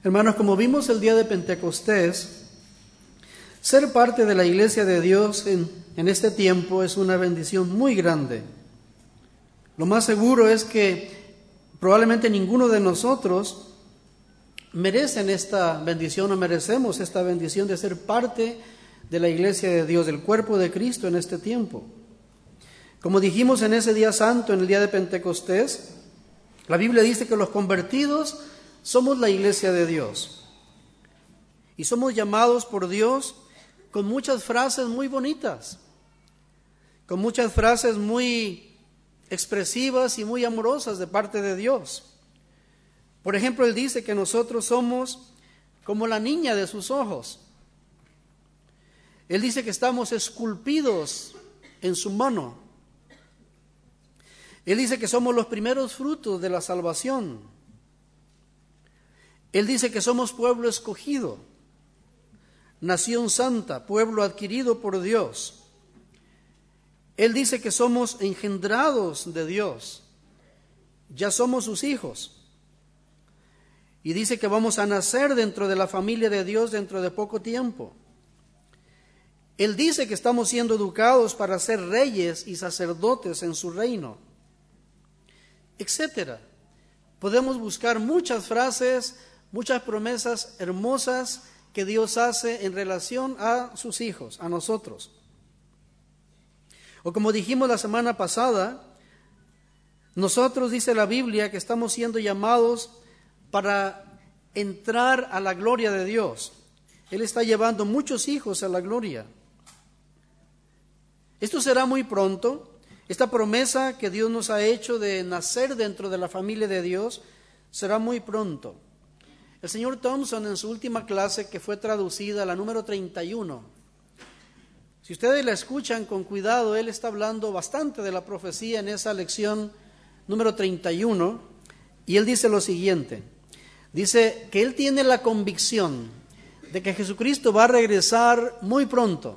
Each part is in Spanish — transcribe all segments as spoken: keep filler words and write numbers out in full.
Hermanos, como vimos el día de Pentecostés, ser parte de la iglesia de Dios en, en este tiempo es una bendición muy grande. Lo más seguro es que probablemente ninguno de nosotros merecen esta bendición o merecemos esta bendición de ser parte de la iglesia de Dios, del cuerpo de Cristo en este tiempo. Como dijimos en ese día santo, en el día de Pentecostés, la Biblia dice que los convertidos somos la iglesia de Dios. Y somos llamados por Dios con muchas frases muy bonitas, con muchas frases muy expresivas y muy amorosas de parte de Dios. Por ejemplo, Él dice que nosotros somos como la niña de sus ojos. Él dice que estamos esculpidos en su mano. Él dice que somos los primeros frutos de la salvación. Él dice que somos pueblo escogido, nación santa, pueblo adquirido por Dios. Él dice que somos engendrados de Dios, ya somos sus hijos. Y dice que vamos a nacer dentro de la familia de Dios dentro de poco tiempo. Él dice que estamos siendo educados para ser reyes y sacerdotes en su reino, etcétera. Podemos buscar muchas frases, muchas promesas hermosas que Dios hace en relación a sus hijos, a nosotros. O como dijimos la semana pasada, nosotros, dice la Biblia, que estamos siendo llamados para entrar a la gloria de Dios. Él está llevando muchos hijos a la gloria. Esto será muy pronto. Esta promesa que Dios nos ha hecho de nacer dentro de la familia de Dios será muy pronto. El señor Thompson, en su última clase, que fue traducida, la número treinta y uno, si ustedes la escuchan con cuidado, él está hablando bastante de la profecía en esa lección número treinta y uno, y él dice lo siguiente. Dice que él tiene la convicción de que Jesucristo va a regresar muy pronto.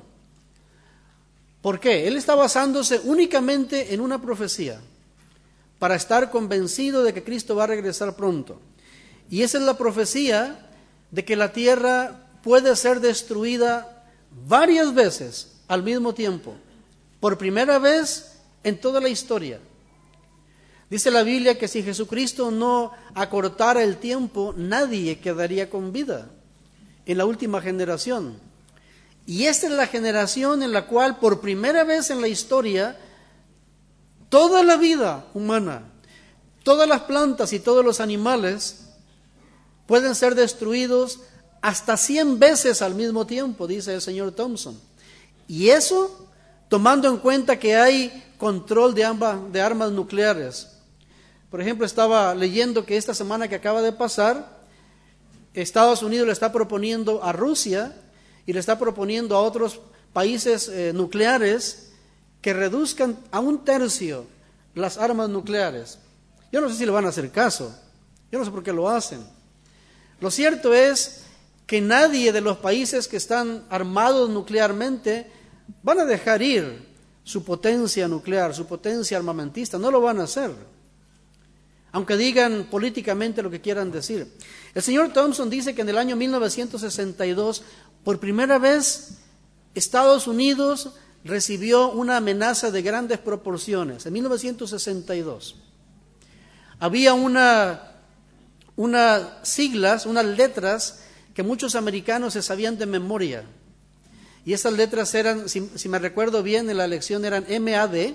¿Por qué? Él está basándose únicamente en una profecía para estar convencido de que Cristo va a regresar pronto. Y esa es la profecía de que la tierra puede ser destruida varias veces al mismo tiempo, por primera vez en toda la historia. Dice la Biblia que si Jesucristo no acortara el tiempo, nadie quedaría con vida en la última generación. Y esta es la generación en la cual por primera vez en la historia toda la vida humana, todas las plantas y todos los animales pueden ser destruidos hasta cien veces al mismo tiempo, dice el señor Thompson. Y eso tomando en cuenta que hay control de, ambas, de armas nucleares. Por ejemplo, estaba leyendo que esta semana que acaba de pasar, Estados Unidos le está proponiendo a Rusia y le está proponiendo a otros países eh, nucleares que reduzcan a un tercio las armas nucleares. Yo no sé si le van a hacer caso, yo no sé por qué lo hacen. Lo cierto es que nadie de los países que están armados nuclearmente van a dejar ir su potencia nuclear, su potencia armamentista, no lo van a hacer, aunque digan políticamente lo que quieran decir. El señor Thompson dice que en el año mil novecientos sesenta y dos, por primera vez, Estados Unidos recibió una amenaza de grandes proporciones, en mil novecientos sesenta y dos. Había una, unas siglas, unas letras que muchos americanos se sabían de memoria. Y esas letras eran, si, si me recuerdo bien, en la lección eran M A D.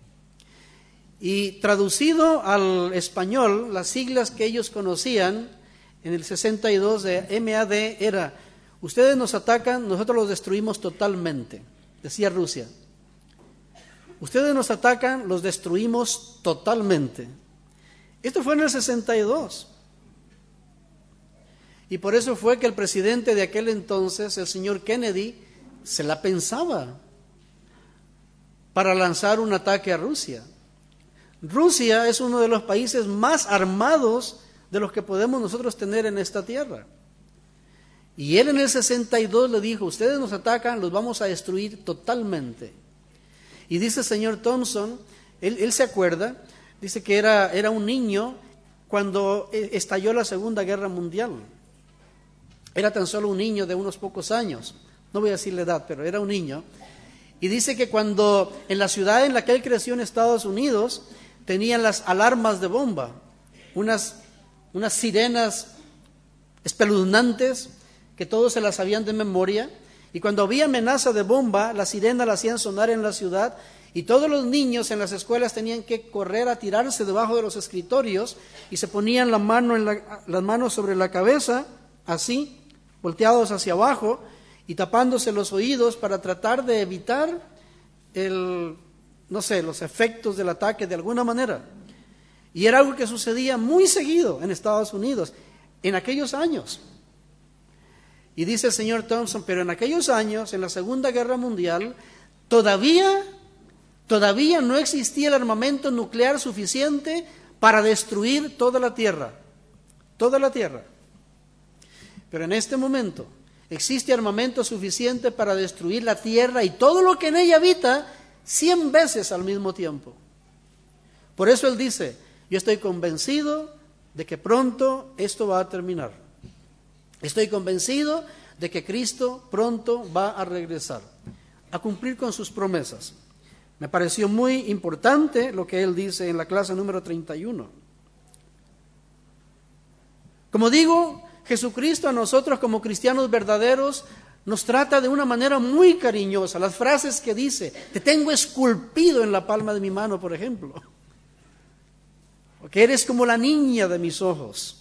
Y traducido al español, las siglas que ellos conocían en el sesenta y dos de M A D era: ustedes nos atacan, nosotros los destruimos totalmente, decía Rusia. Ustedes nos atacan, los destruimos totalmente. Esto fue en el sesenta y dos. Y por eso fue que el presidente de aquel entonces, el señor Kennedy, se la pensaba para lanzar un ataque a Rusia. Rusia es uno de los países más armados de los que podemos nosotros tener en esta tierra. Y él en el sesenta y dos le dijo: ustedes nos atacan, los vamos a destruir totalmente. Y dice el señor Thompson, él, él se acuerda, dice que era, era un niño cuando estalló la Segunda Guerra Mundial. Era tan solo un niño de unos pocos años, no voy a decir la edad, pero era un niño. Y dice que cuando en la ciudad en la que él creció en Estados Unidos, tenían las alarmas de bomba, unas, unas sirenas espeluznantes que todos se las sabían de memoria. Y cuando había amenaza de bomba, la sirena la hacían sonar en la ciudad y todos los niños en las escuelas tenían que correr a tirarse debajo de los escritorios y se ponían la mano en la, las manos sobre la cabeza, así, volteados hacia abajo y tapándose los oídos para tratar de evitar el, no sé, los efectos del ataque de alguna manera. Y era algo que sucedía muy seguido en Estados Unidos en aquellos años. Y dice el señor Thompson, pero en aquellos años, en la Segunda Guerra Mundial, todavía, todavía no existía el armamento nuclear suficiente para destruir toda la Tierra, toda la Tierra. Pero en este momento existe armamento suficiente para destruir la Tierra y todo lo que en ella habita cien veces al mismo tiempo. Por eso él dice, yo estoy convencido de que pronto esto va a terminar. Estoy convencido de que Cristo pronto va a regresar, a cumplir con sus promesas. Me pareció muy importante lo que él dice en la clase número treinta y uno. Como digo, Jesucristo a nosotros como cristianos verdaderos nos trata de una manera muy cariñosa. Las frases que dice, te tengo esculpido en la palma de mi mano, por ejemplo. Porque eres como la niña de mis ojos.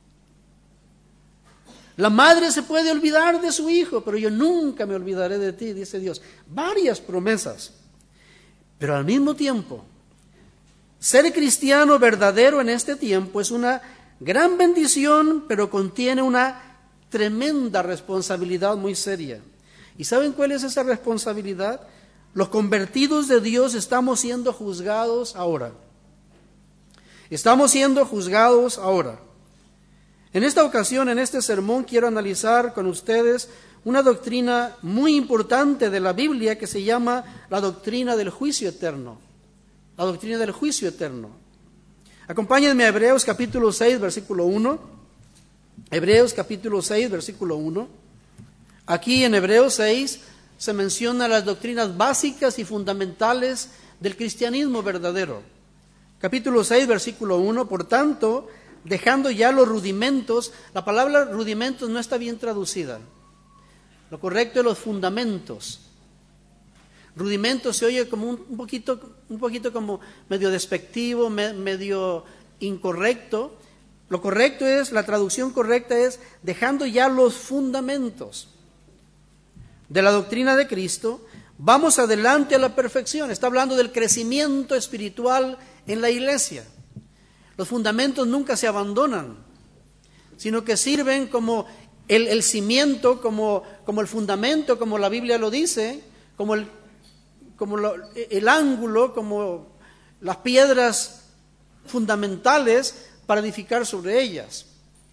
La madre se puede olvidar de su hijo, pero yo nunca me olvidaré de ti, dice Dios. Varias promesas. Pero al mismo tiempo, ser cristiano verdadero en este tiempo es una gran bendición, pero contiene una tremenda responsabilidad muy seria. ¿Y saben cuál es esa responsabilidad? Los convertidos de Dios estamos siendo juzgados ahora. Estamos siendo juzgados ahora. En esta ocasión, en este sermón, quiero analizar con ustedes una doctrina muy importante de la Biblia que se llama la doctrina del juicio eterno. La doctrina del juicio eterno. Acompáñenme a Hebreos capítulo seis, versículo uno. Hebreos capítulo seis, versículo uno. Aquí en Hebreos seis se mencionan las doctrinas básicas y fundamentales del cristianismo verdadero. Capítulo seis, versículo uno. Por tanto, dejando ya los rudimentos, la palabra rudimentos no está bien traducida. Lo correcto es los fundamentos. Rudimentos se oye como un, un poquito, un poquito como medio despectivo, me, medio incorrecto. Lo correcto es, la traducción correcta es, dejando ya los fundamentos de la doctrina de Cristo, vamos adelante a la perfección. Está hablando del crecimiento espiritual en la iglesia. Los fundamentos nunca se abandonan, sino que sirven como el, el cimiento, como, como el fundamento, como la Biblia lo dice, como, el, como lo, el ángulo, como las piedras fundamentales para edificar sobre ellas.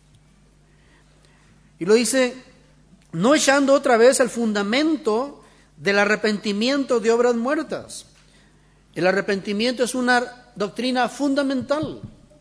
Y lo dice, no echando otra vez el fundamento del arrepentimiento de obras muertas. El arrepentimiento es una doctrina fundamental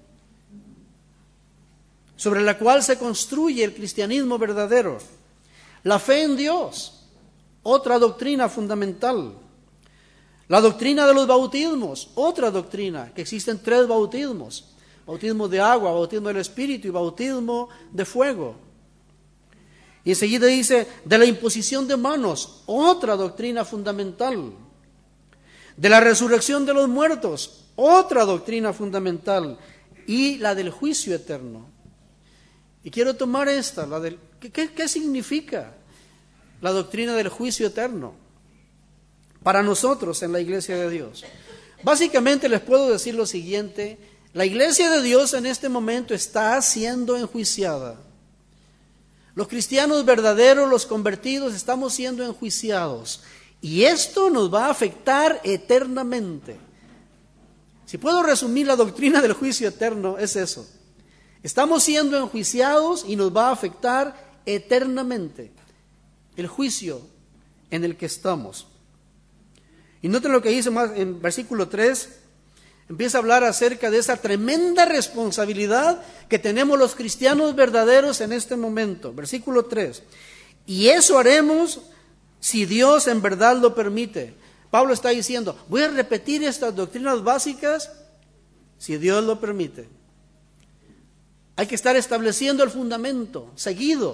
sobre la cual se construye el cristianismo verdadero. La fe en Dios, otra doctrina fundamental. La doctrina de los bautismos, otra doctrina, que existen tres bautismos. Bautismo de agua, bautismo del Espíritu y bautismo de fuego. Y enseguida dice, de la imposición de manos, otra doctrina fundamental. De la resurrección de los muertos, otra doctrina fundamental. Y la del juicio eterno. Y quiero tomar esta, la del, ¿qué, qué, ¿qué significa la doctrina del juicio eterno para nosotros en la iglesia de Dios? Básicamente les puedo decir lo siguiente, la iglesia de Dios en este momento está siendo enjuiciada. Los cristianos verdaderos, los convertidos, estamos siendo enjuiciados. Y esto nos va a afectar eternamente. Si puedo resumir la doctrina del juicio eterno, es eso. Estamos siendo enjuiciados y nos va a afectar eternamente el juicio en el que estamos. Y noten lo que dice más en versículo tres. empieza a hablar acerca de esa tremenda responsabilidad que tenemos los cristianos verdaderos en este momento. Versículo tres. Y eso haremos si Dios en verdad lo permite. Pablo está diciendo, voy a repetir estas doctrinas básicas si Dios lo permite. Hay que estar estableciendo el fundamento, seguido.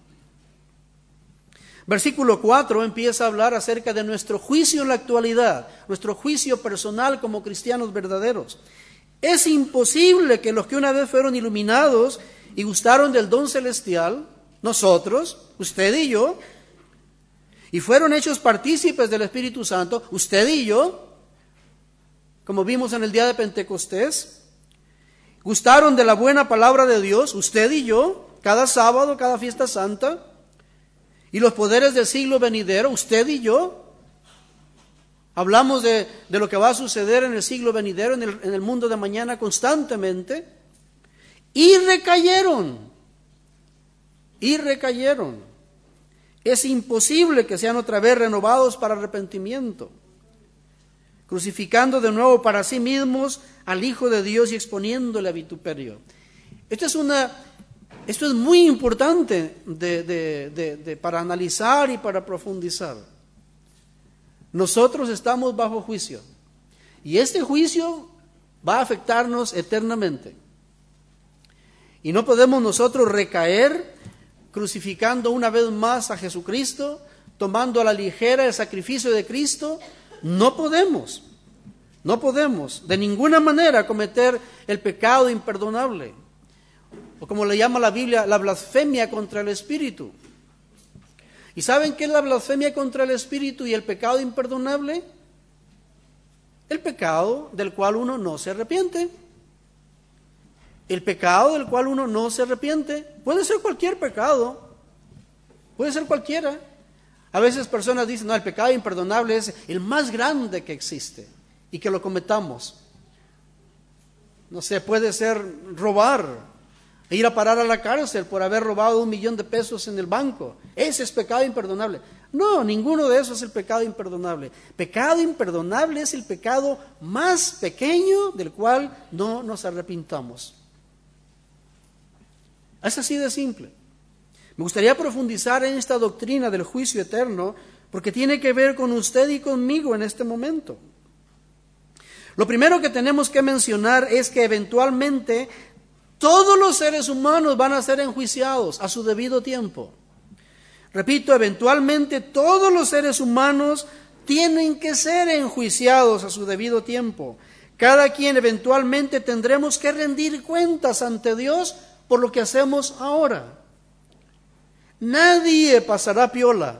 Versículo cuatro empieza a hablar acerca de nuestro juicio en la actualidad, nuestro juicio personal como cristianos verdaderos. Es imposible que los que una vez fueron iluminados y gustaron del don celestial, nosotros, usted y yo, y fueron hechos partícipes del Espíritu Santo, usted y yo, como vimos en el día de Pentecostés, gustaron de la buena palabra de Dios, usted y yo, cada sábado, cada fiesta santa, y los poderes del siglo venidero, usted y yo. Hablamos de, de lo que va a suceder en el siglo venidero, en el, en el mundo de mañana constantemente. Y recayeron. Y recayeron. Es imposible que sean otra vez renovados para arrepentimiento, crucificando de nuevo para sí mismos al Hijo de Dios y exponiéndole a vituperio. Esto es una... Esto es muy importante de, de, de, de, para analizar y para profundizar. Nosotros estamos bajo juicio y este juicio va a afectarnos eternamente. Y no podemos nosotros recaer crucificando una vez más a Jesucristo, tomando a la ligera el sacrificio de Cristo. No podemos, no podemos de ninguna manera cometer el pecado imperdonable. O como le llama la Biblia, la blasfemia contra el Espíritu. ¿Y saben qué es la blasfemia contra el Espíritu y el pecado imperdonable? El pecado del cual uno no se arrepiente. El pecado del cual uno no se arrepiente. Puede ser cualquier pecado. Puede ser cualquiera. A veces personas dicen, no, el pecado imperdonable es el más grande que existe y que lo cometamos. No sé, puede ser robar. E ir a parar a la cárcel por haber robado un millón de pesos en el banco. Ese es pecado imperdonable. No, ninguno de esos es el pecado imperdonable. Pecado imperdonable es el pecado más pequeño del cual no nos arrepintamos. Es así de simple. Me gustaría profundizar en esta doctrina del juicio eterno porque tiene que ver con usted y conmigo en este momento. Lo primero que tenemos que mencionar es que eventualmente todos los seres humanos van a ser enjuiciados a su debido tiempo. Repito, eventualmente todos los seres humanos tienen que ser enjuiciados a su debido tiempo. Cada quien eventualmente tendremos que rendir cuentas ante Dios por lo que hacemos ahora. Nadie pasará piola.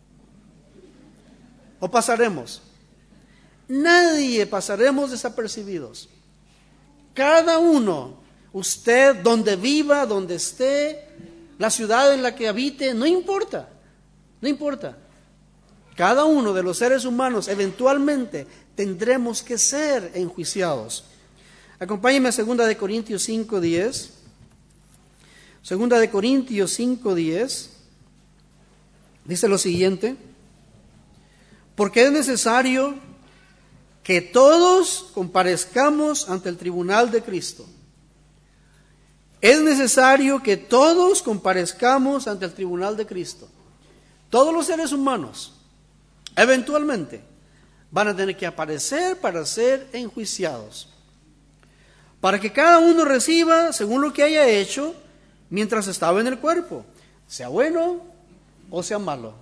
¿O pasaremos? Nadie pasaremos desapercibidos. Cada uno, usted, donde viva, donde esté, la ciudad en la que habite, no importa, no importa. Cada uno de los seres humanos eventualmente tendremos que ser enjuiciados. Acompáñenme a segunda de Corintios cinco diez. segunda de Corintios cinco diez. Dice lo siguiente: porque es necesario que todos comparezcamos ante el tribunal de Cristo. Es necesario que todos comparezcamos ante el tribunal de Cristo. Todos los seres humanos, eventualmente, van a tener que aparecer para ser enjuiciados. Para que cada uno reciba según lo que haya hecho mientras estaba en el cuerpo, sea bueno o sea malo.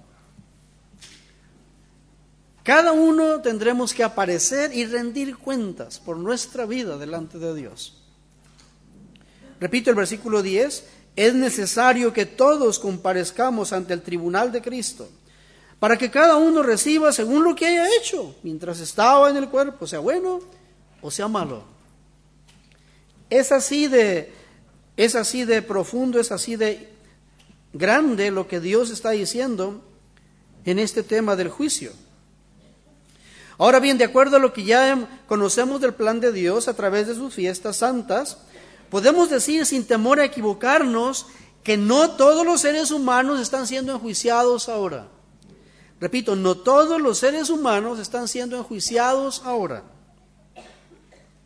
Cada uno tendremos que aparecer y rendir cuentas por nuestra vida delante de Dios. Repito el versículo diez, es necesario que todos comparezcamos ante el tribunal de Cristo, para que cada uno reciba según lo que haya hecho mientras estaba en el cuerpo, sea bueno o sea malo. Es así de, es así de profundo, es así de grande lo que Dios está diciendo en este tema del juicio. Ahora bien, de acuerdo a lo que ya conocemos del plan de Dios a través de sus fiestas santas, podemos decir sin temor a equivocarnos que no todos los seres humanos están siendo enjuiciados ahora. Repito, no todos los seres humanos están siendo enjuiciados ahora.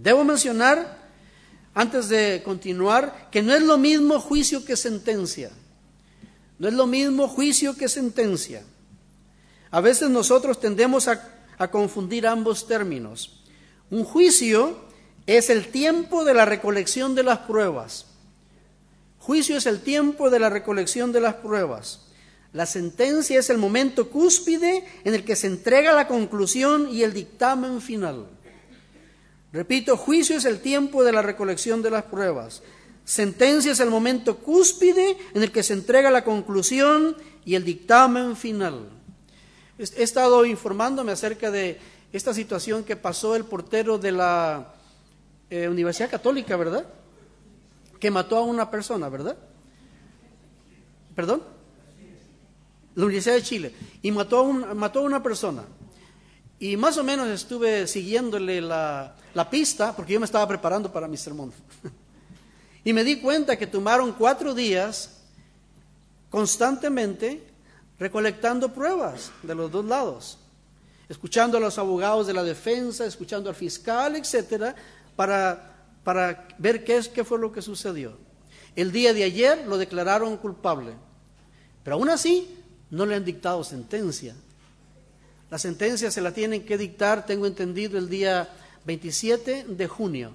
Debo mencionar, antes de continuar, que no es lo mismo juicio que sentencia. No es lo mismo juicio que sentencia. A veces nosotros tendemos a, a confundir ambos términos. Un juicio es el tiempo de la recolección de las pruebas. Juicio es el tiempo de la recolección de las pruebas. La sentencia es el momento cúspide en el que se entrega la conclusión y el dictamen final. Repito, juicio es el tiempo de la recolección de las pruebas. Sentencia es el momento cúspide en el que se entrega la conclusión y el dictamen final. He estado informándome acerca de esta situación que pasó el portero de la eh, Universidad Católica, ¿verdad? Que mató a una persona, ¿verdad? ¿Perdón? La Universidad de Chile. Y mató a, un, mató a una persona. Y más o menos estuve siguiéndole la, la pista, porque yo me estaba preparando para mi sermón. Y me di cuenta que tomaron cuatro días constantemente recolectando pruebas de los dos lados, escuchando a los abogados de la defensa, escuchando al fiscal, etcétera, para, para ver qué, es, qué fue lo que sucedió. El día de ayer lo declararon culpable, pero aún así no le han dictado sentencia. La sentencia se la tienen que dictar, tengo entendido, el día veintisiete de junio.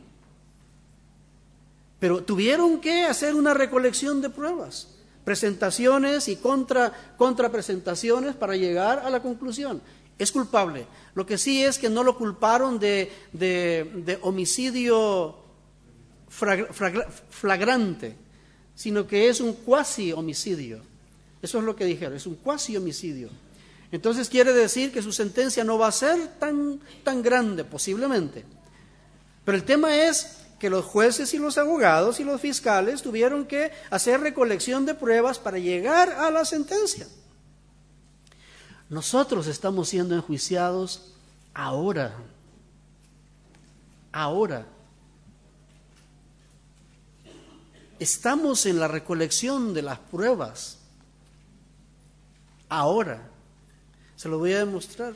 Pero tuvieron que hacer una recolección de pruebas, presentaciones y contra, contrapresentaciones para llegar a la conclusión. Es culpable. Lo que sí es que no lo culparon de, de, de homicidio flagrante, sino que es un cuasi homicidio. Eso es lo que dijeron, es un cuasi homicidio. Entonces quiere decir que su sentencia no va a ser tan, tan grande, posiblemente. Pero el tema es que los jueces y los abogados y los fiscales tuvieron que hacer recolección de pruebas para llegar a la sentencia. Nosotros estamos siendo enjuiciados ahora. Ahora. Estamos en la recolección de las pruebas. Ahora. Se lo voy a demostrar.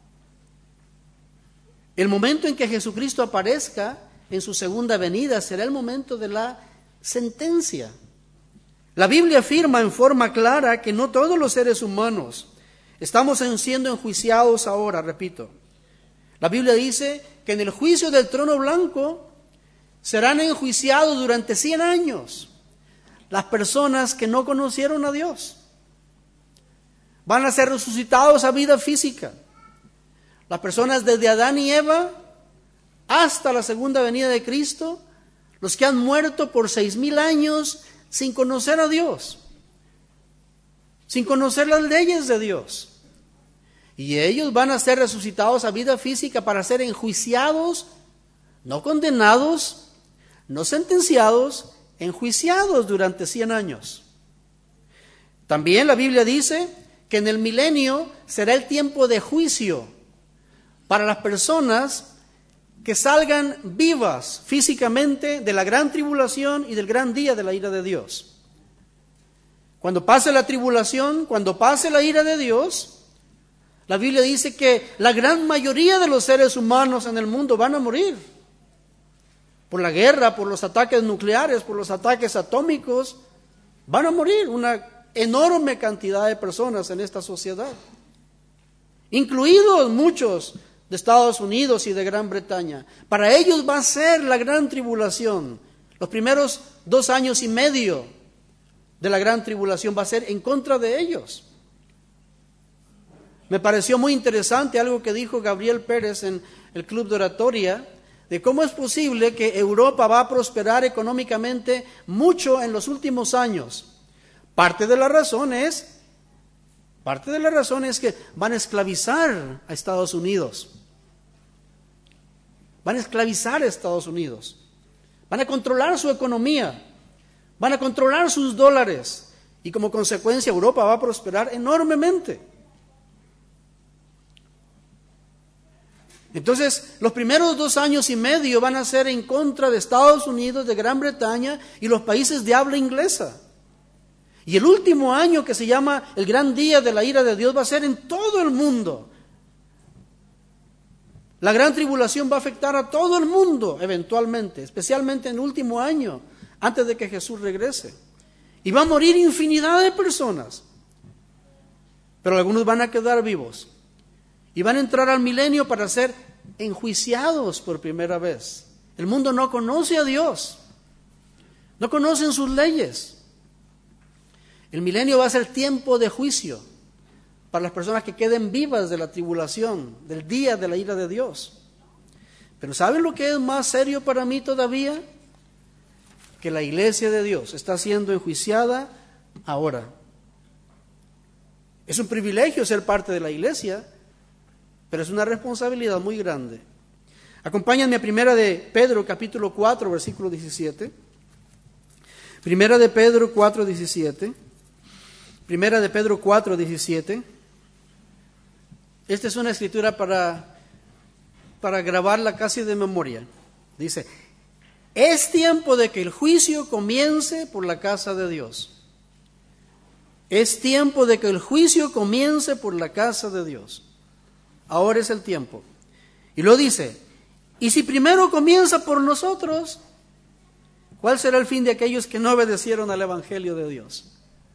El momento en que Jesucristo aparezca en su segunda venida será el momento de la sentencia. La Biblia afirma en forma clara que no todos los seres humanos estamos siendo enjuiciados ahora, repito. La Biblia dice que en el juicio del trono blanco serán enjuiciados durante cien años las personas que no conocieron a Dios. Van a ser resucitados a vida física. Las personas desde Adán y Eva hasta la segunda venida de Cristo, los que han muerto por seis mil años sin conocer a Dios, sin conocer las leyes de Dios. Y ellos van a ser resucitados a vida física para ser enjuiciados, no condenados, no sentenciados, enjuiciados durante cien años. También la Biblia dice que en el milenio será el tiempo de juicio para las personas que salgan vivas físicamente de la gran tribulación y del gran día de la ira de Dios. Cuando pase la tribulación, cuando pase la ira de Dios, la Biblia dice que la gran mayoría de los seres humanos en el mundo van a morir. Por la guerra, por los ataques nucleares, por los ataques atómicos, van a morir una enorme cantidad de personas en esta sociedad, incluidos muchos de Estados Unidos y de Gran Bretaña. Para ellos va a ser la gran tribulación. Los primeros dos años y medio de la gran tribulación va a ser en contra de ellos. Me pareció muy interesante algo que dijo Gabriel Pérez en el Club de Oratoria, de cómo es posible que Europa va a prosperar económicamente mucho en los últimos años. Parte de la razón es, parte de la razón es que van a esclavizar a Estados Unidos. Van a esclavizar a Estados Unidos. Van a controlar su economía. Van a controlar sus dólares. Y como consecuencia Europa va a prosperar enormemente. Entonces, los primeros dos años y medio van a ser en contra de Estados Unidos, de Gran Bretaña y los países de habla inglesa. Y el último año, que se llama el gran día de la ira de Dios, va a ser en todo el mundo. La gran tribulación va a afectar a todo el mundo eventualmente, especialmente en el último año, antes de que Jesús regrese. Y va a morir infinidad de personas. Pero algunos van a quedar vivos. Y van a entrar al milenio para ser enjuiciados por primera vez. El mundo no conoce a Dios. No conocen sus leyes. El milenio va a ser tiempo de juicio para las personas que queden vivas de la tribulación, del día de la ira de Dios. Pero ¿saben lo que es más serio para mí todavía? Que la iglesia de Dios está siendo enjuiciada ahora. Es un privilegio ser parte de la iglesia, pero es una responsabilidad muy grande. Acompáñenme a Primera de Pedro, capítulo cuatro, versículo diecisiete. Primera de Pedro cuatro, diecisiete. Primera de Pedro cuatro, diecisiete. Esta es una escritura para, para grabarla casi de memoria. Dice: es tiempo de que el juicio comience por la casa de Dios. Es tiempo de que el juicio comience por la casa de Dios. Ahora es el tiempo. Y lo dice: y si primero comienza por nosotros, ¿cuál será el fin de aquellos que no obedecieron al Evangelio de Dios?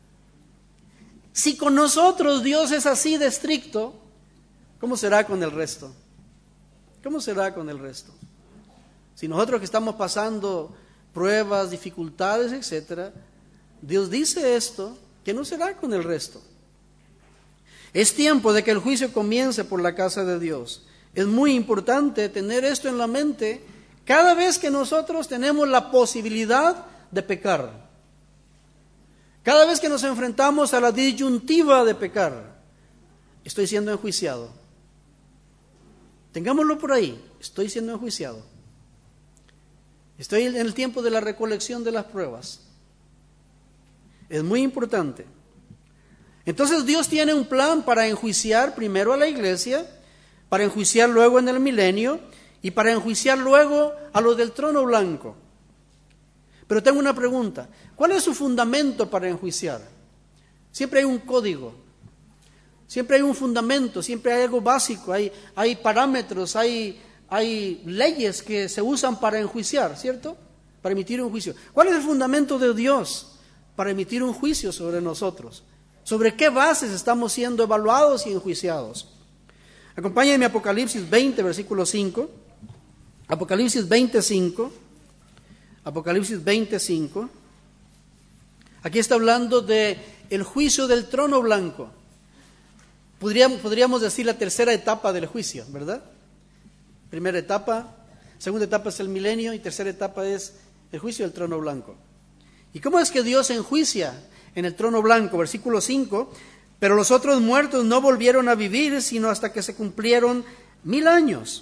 Si con nosotros Dios es así de estricto, ¿cómo será con el resto? ¿Cómo será con el resto? Si nosotros que estamos pasando pruebas, dificultades, etcétera, Dios dice esto, ¿qué no será con el resto? Es tiempo de que el juicio comience por la casa de Dios. Es muy importante tener esto en la mente cada vez que nosotros tenemos la posibilidad de pecar. Cada vez que nos enfrentamos a la disyuntiva de pecar, estoy siendo enjuiciado. Tengámoslo por ahí, estoy siendo enjuiciado. Estoy en el tiempo de la recolección de las pruebas. Es muy importante. Entonces Dios tiene un plan para enjuiciar primero a la iglesia, para enjuiciar luego en el milenio y para enjuiciar luego a los del trono blanco. Pero tengo una pregunta: ¿cuál es su fundamento para enjuiciar? Siempre hay un código, siempre hay un fundamento, siempre hay algo básico, hay, hay parámetros, hay, hay leyes que se usan para enjuiciar, ¿cierto? Para emitir un juicio. ¿Cuál es el fundamento de Dios para emitir un juicio sobre nosotros? ¿Sobre qué bases estamos siendo evaluados y enjuiciados? Acompáñenme a Apocalipsis veinte, versículo cinco. Apocalipsis veinte, cinco. Apocalipsis veinte, cinco. Aquí está hablando de el juicio del trono blanco. Podríamos, podríamos decir la tercera etapa del juicio, ¿verdad? Primera etapa, segunda etapa es el milenio y tercera etapa es el juicio del trono blanco. ¿Y cómo es que Dios enjuicia en el trono blanco? Versículo cinco. Pero los otros muertos no volvieron a vivir sino hasta que se cumplieron mil años.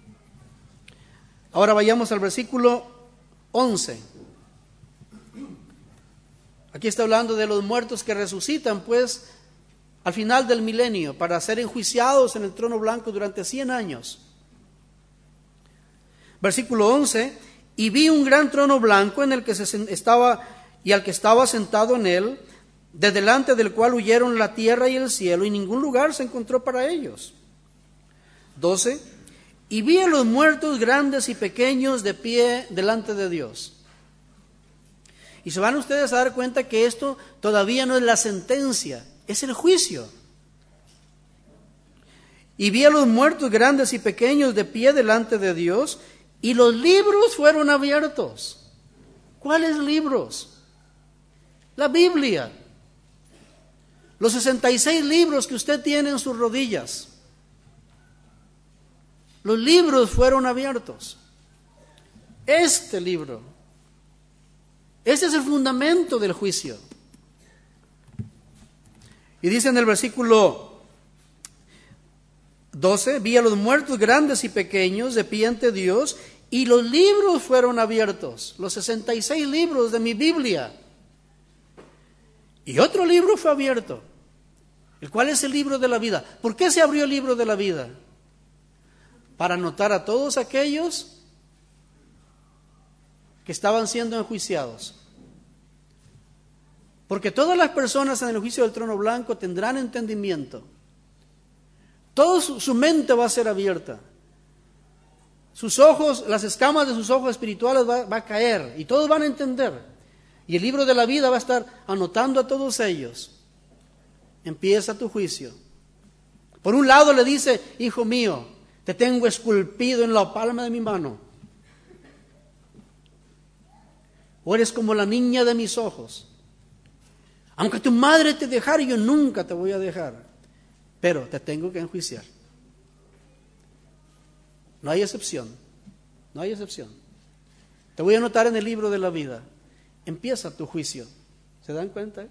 Ahora vayamos al versículo once. Aquí está hablando de los muertos que resucitan, pues, al final del milenio, para ser enjuiciados en el trono blanco durante cien años. Versículo once. Y vi un gran trono blanco en el que se estaba y al que estaba sentado en él, de delante del cual huyeron la tierra y el cielo, y ningún lugar se encontró para ellos. doce. Y vi a los muertos grandes y pequeños de pie delante de Dios. Y se van ustedes a dar cuenta que esto todavía no es la sentencia, es el juicio. Y vi a los muertos grandes y pequeños de pie delante de Dios, y los libros fueron abiertos. ¿Cuáles libros? La Biblia. Los sesenta y seis libros que usted tiene en sus rodillas. Los libros fueron abiertos. Este libro. Este es el fundamento del juicio. Y dice en el versículo doce, vi a los muertos grandes y pequeños de pie ante Dios, y los libros fueron abiertos. Los sesenta y seis libros de mi Biblia. Y otro libro fue abierto, el cual es el libro de la vida. ¿Por qué se abrió el libro de la vida? Para anotar a todos aquellos que estaban siendo enjuiciados. Porque todas las personas en el juicio del trono blanco tendrán entendimiento. Toda su, su mente va a ser abierta. sus ojos, las escamas de sus ojos espirituales va, va a caer y todos van a entender. Y el libro de la vida va a estar anotando a todos ellos. Empieza tu juicio. Por un lado le dice, hijo mío, te tengo esculpido en la palma de mi mano. O eres como la niña de mis ojos. Aunque tu madre te dejara, yo nunca te voy a dejar. Pero te tengo que enjuiciar. No hay excepción. No hay excepción. Te voy a anotar en el libro de la vida. Empieza tu juicio. ¿Se dan cuenta?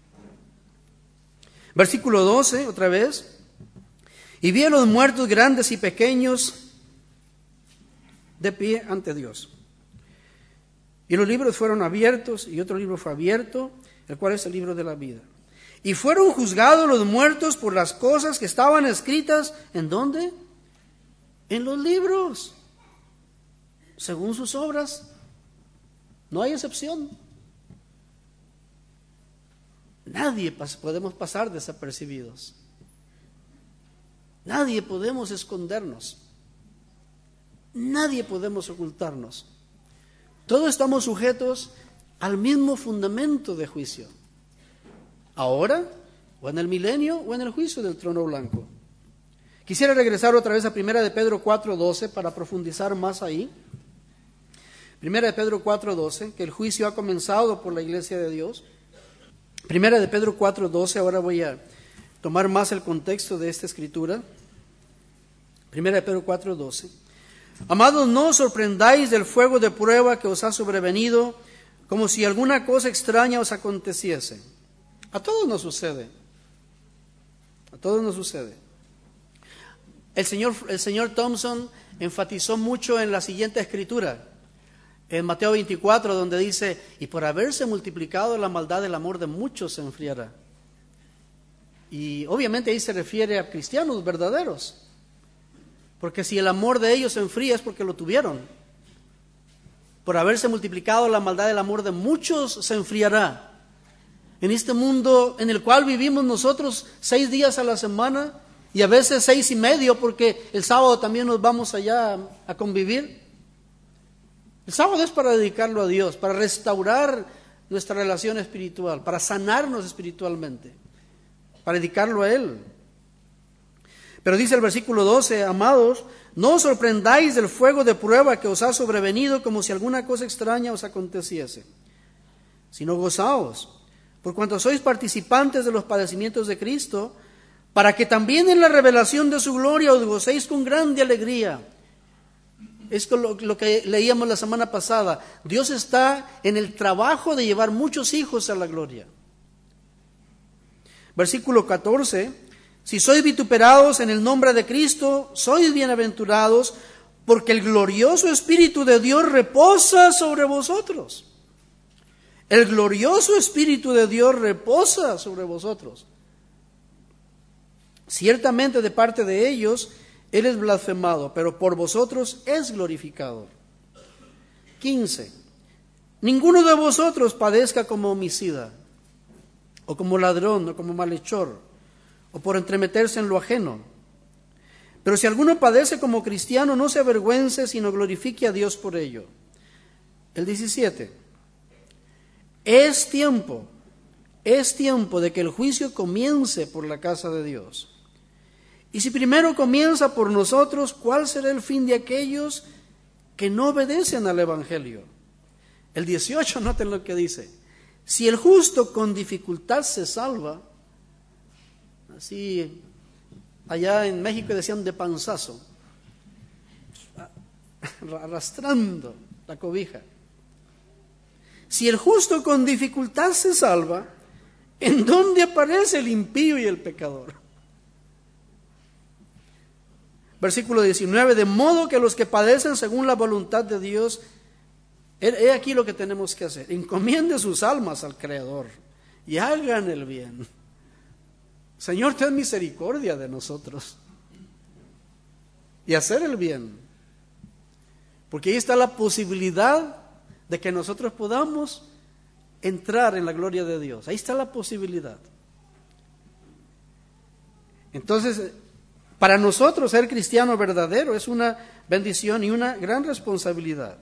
Versículo doce, otra vez. Y vi a los muertos grandes y pequeños de pie ante Dios. Y los libros fueron abiertos, y otro libro fue abierto, el cual es el libro de la vida. Y fueron juzgados los muertos por las cosas que estaban escritas, ¿en dónde? En los libros, según sus obras. No hay excepción. Nadie podemos pasar desapercibidos. Nadie podemos escondernos. Nadie podemos ocultarnos. Todos estamos sujetos al mismo fundamento de juicio. Ahora, o en el milenio, o en el juicio del trono blanco. Quisiera regresar otra vez a Primera de Pedro cuatro doce para profundizar más ahí. Primera de Pedro cuatro doce, que el juicio ha comenzado por la iglesia de Dios. Primera de Pedro cuatro doce, ahora voy a tomar más el contexto de esta escritura. Primera de Pedro cuatro doce. Amados, no os sorprendáis del fuego de prueba que os ha sobrevenido, como si alguna cosa extraña os aconteciese. A todos nos sucede. A todos nos sucede. El señor, el señor Thompson enfatizó mucho en la siguiente escritura, en Mateo veinticuatro, donde dice, y por haberse multiplicado la maldad, el amor de muchos se enfriará. Y obviamente ahí se refiere a cristianos verdaderos, porque si el amor de ellos se enfría es porque lo tuvieron. Por haberse multiplicado la maldad, el amor de muchos se enfriará. En este mundo en el cual vivimos nosotros seis días a la semana, y a veces seis y medio, porque el sábado también nos vamos allá a convivir. El sábado es para dedicarlo a Dios, para restaurar nuestra relación espiritual, para sanarnos espiritualmente, para dedicarlo a Él. Pero dice el versículo doce, amados, no os sorprendáis del fuego de prueba que os ha sobrevenido como si alguna cosa extraña os aconteciese, sino gozaos, por cuanto sois participantes de los padecimientos de Cristo, para que también en la revelación de su gloria os gocéis con grande alegría. Es lo, lo que leíamos la semana pasada. Dios está en el trabajo de llevar muchos hijos a la gloria. Versículo catorce. Si sois vituperados en el nombre de Cristo, sois bienaventurados, porque el glorioso Espíritu de Dios reposa sobre vosotros. El glorioso Espíritu de Dios reposa sobre vosotros. Ciertamente de parte de ellos Él es blasfemado, pero por vosotros es glorificado. quince. Ninguno de vosotros padezca como homicida, o como ladrón, o como malhechor, o por entremeterse en lo ajeno. Pero si alguno padece como cristiano, no se avergüence, sino glorifique a Dios por ello. El diecisiete. Es tiempo, es tiempo de que el juicio comience por la casa de Dios. Y si primero comienza por nosotros, ¿cuál será el fin de aquellos que no obedecen al Evangelio? El dieciocho, noten lo que dice. Si el justo con dificultad se salva, así allá en México decían de panzazo, arrastrando la cobija. Si el justo con dificultad se salva, ¿en dónde aparece el impío y el pecador? Versículo diecinueve, de modo que los que padecen según la voluntad de Dios, he aquí lo que tenemos que hacer, encomiende sus almas al Creador y hagan el bien. Señor, ten misericordia de nosotros y hacer el bien, porque ahí está la posibilidad de que nosotros podamos entrar en la gloria de Dios. Ahí está la posibilidad. Entonces, Para nosotros ser cristiano verdadero es una bendición y una gran responsabilidad.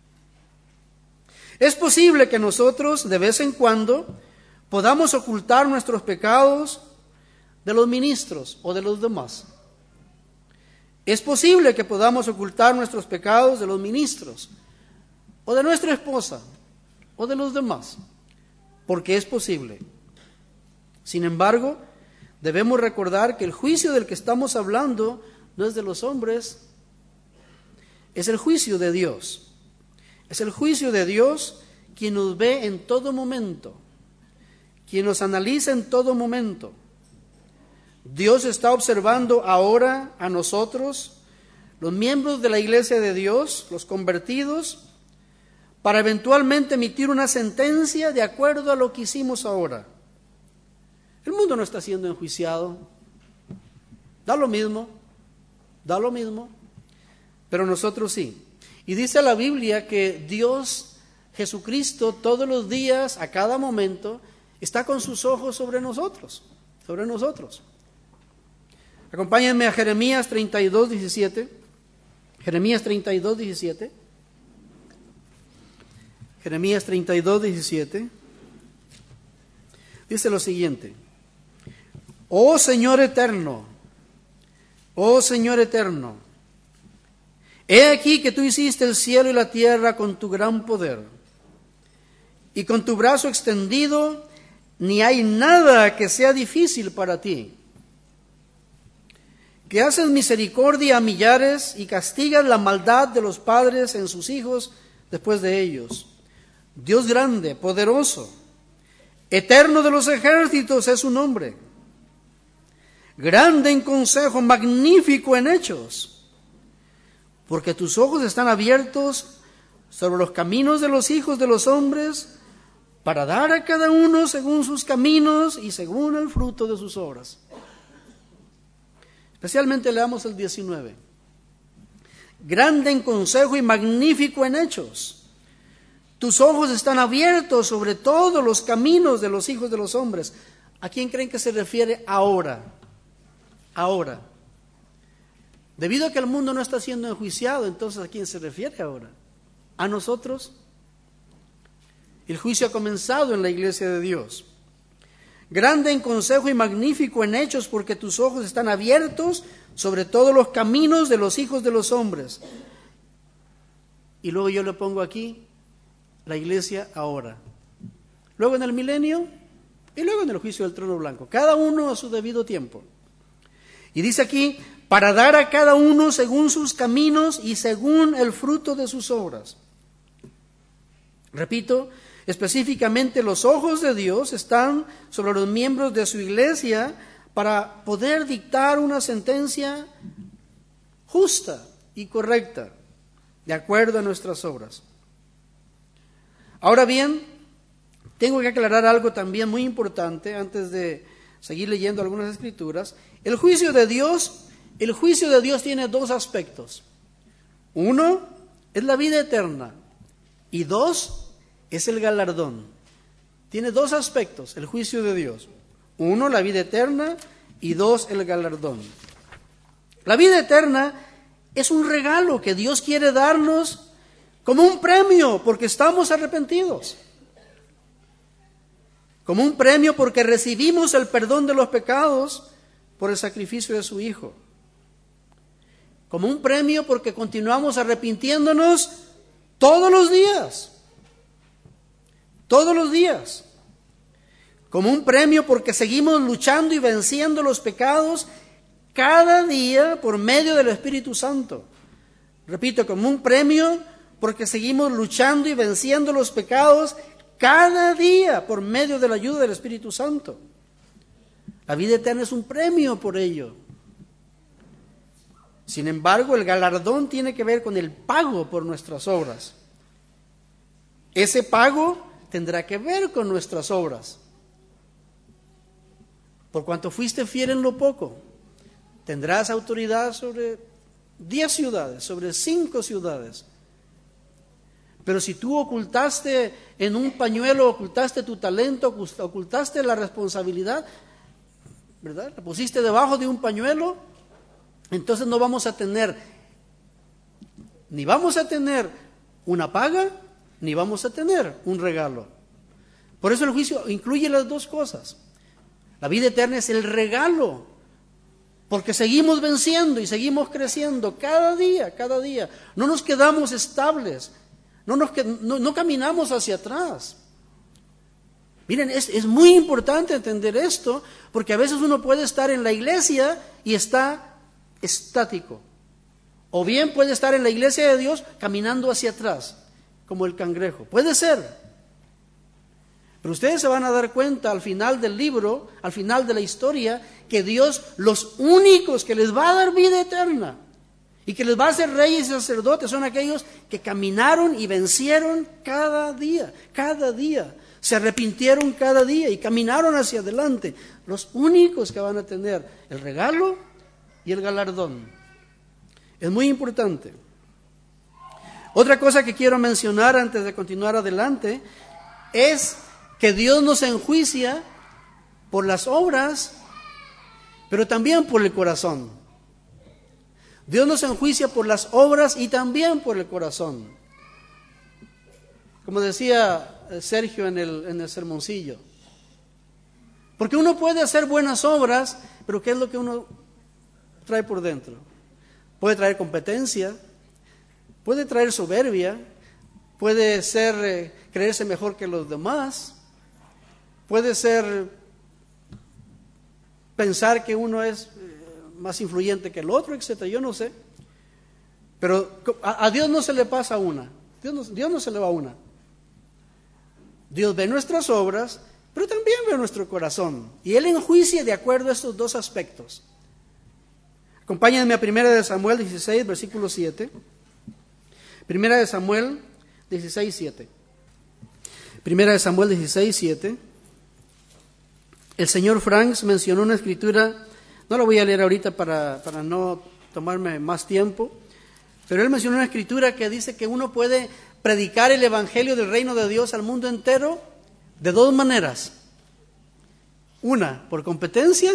Es posible que nosotros de vez en cuando podamos ocultar nuestros pecados de los ministros o de los demás. Es posible que podamos ocultar nuestros pecados de los ministros o de nuestra esposa o de los demás, porque es posible. Sin embargo, debemos recordar que el juicio del que estamos hablando no es de los hombres, es el juicio de Dios. Es el juicio de Dios quien nos ve en todo momento, quien nos analiza en todo momento. Dios está observando ahora a nosotros, los miembros de la iglesia de Dios, los convertidos, para eventualmente emitir una sentencia de acuerdo a lo que hicimos ahora. El mundo no está siendo enjuiciado, da lo mismo, da lo mismo, pero nosotros sí. Y dice la Biblia que Dios, Jesucristo, todos los días, a cada momento, está con sus ojos sobre nosotros, sobre nosotros. Acompáñenme a Jeremías treinta y dos, diecisiete. Jeremías treinta y dos, diecisiete. Jeremías treinta y dos, diecisiete. Dice lo siguiente: Oh Señor eterno, oh Señor eterno, he aquí que tú hiciste el cielo y la tierra con tu gran poder, y con tu brazo extendido ni hay nada que sea difícil para ti. Que haces misericordia a millares y castigas la maldad de los padres en sus hijos después de ellos. Dios grande, poderoso, eterno de los ejércitos es su nombre. Grande en consejo, magnífico en hechos, porque tus ojos están abiertos sobre los caminos de los hijos de los hombres, para dar a cada uno según sus caminos y según el fruto de sus obras. Especialmente leamos el diecinueve. Grande en consejo y magnífico en hechos. Tus ojos están abiertos sobre todos los caminos de los hijos de los hombres. ¿A quién creen que se refiere ahora? Ahora. Debido a que el mundo no está siendo enjuiciado, entonces ¿a quién se refiere ahora? ¿A nosotros? El juicio ha comenzado en la iglesia de Dios. Grande en consejo y magnífico en hechos, porque tus ojos están abiertos sobre todos los caminos de los hijos de los hombres. Y luego yo le pongo aquí la iglesia ahora. Luego en el milenio y luego en el juicio del trono blanco. Cada uno a su debido tiempo. Y dice aquí, para dar a cada uno según sus caminos y según el fruto de sus obras. Repito, específicamente los ojos de Dios están sobre los miembros de su iglesia para poder dictar una sentencia justa y correcta, de acuerdo a nuestras obras. Ahora bien, tengo que aclarar algo también muy importante antes de seguir leyendo algunas escrituras. El juicio de Dios, el juicio de Dios tiene dos aspectos. Uno es la vida eterna y dos es el galardón. Tiene dos aspectos el juicio de Dios. Uno, la vida eterna, y dos, el galardón. La vida eterna es un regalo que Dios quiere darnos como un premio porque estamos arrepentidos. Como un premio porque recibimos el perdón de los pecados por el sacrificio de su Hijo. Como un premio porque continuamos arrepintiéndonos todos los días. Todos los días. Como un premio porque seguimos luchando y venciendo los pecados cada día por medio del Espíritu Santo. Repito, como un premio porque seguimos luchando y venciendo los pecados cada día por medio de la ayuda del Espíritu Santo. La vida eterna es un premio por ello. Sin embargo, el galardón tiene que ver con el pago por nuestras obras. Ese pago tendrá que ver con nuestras obras. Por cuanto fuiste fiel en lo poco, tendrás autoridad sobre diez ciudades, sobre cinco ciudades. Pero si tú ocultaste en un pañuelo, ocultaste tu talento, ocultaste la responsabilidad, ¿verdad? La pusiste debajo de un pañuelo, entonces no vamos a tener, ni vamos a tener una paga, ni vamos a tener un regalo. Por eso el juicio incluye las dos cosas. La vida eterna es el regalo, porque seguimos venciendo y seguimos creciendo cada día, cada día. No nos quedamos estables, no, nos, no, no caminamos hacia atrás. Miren, es, es muy importante entender esto, porque a veces uno puede estar en la iglesia y está estático, o bien puede estar en la iglesia de Dios caminando hacia atrás, como el cangrejo. Puede ser. Pero ustedes se van a dar cuenta al final del libro, al final de la historia, que Dios, los únicos que les va a dar vida eterna y que les va a hacer reyes y sacerdotes, son aquellos que caminaron y vencieron cada día, cada día. Se arrepintieron cada día y caminaron hacia adelante. Los únicos que van a tener el regalo y el galardón. Es muy importante. Otra cosa que quiero mencionar antes de continuar adelante es que Dios nos enjuicia por las obras, pero también por el corazón. Dios nos enjuicia por las obras y también por el corazón. Como decía Sergio en el, en el sermoncillo. Porque uno puede hacer buenas obras, pero ¿qué es lo que uno trae por dentro? Puede traer competencia, puede traer soberbia, puede ser eh, creerse mejor que los demás, puede ser pensar que uno es más influyente que el otro, etcétera. Yo no sé. Pero a, a Dios no se le pasa una. Dios no, Dios no se le va una. Dios ve nuestras obras, pero también ve nuestro corazón. Y Él enjuicia de acuerdo a estos dos aspectos. Acompáñenme a Primera de Samuel dieciséis, versículo siete. Primera de Samuel dieciséis, siete. Primera de Samuel dieciséis, siete. El señor Franks mencionó una escritura, no la voy a leer ahorita para, para no tomarme más tiempo, pero él mencionó una escritura que dice que uno puede predicar el evangelio del reino de Dios al mundo entero de dos maneras. Una, por competencia,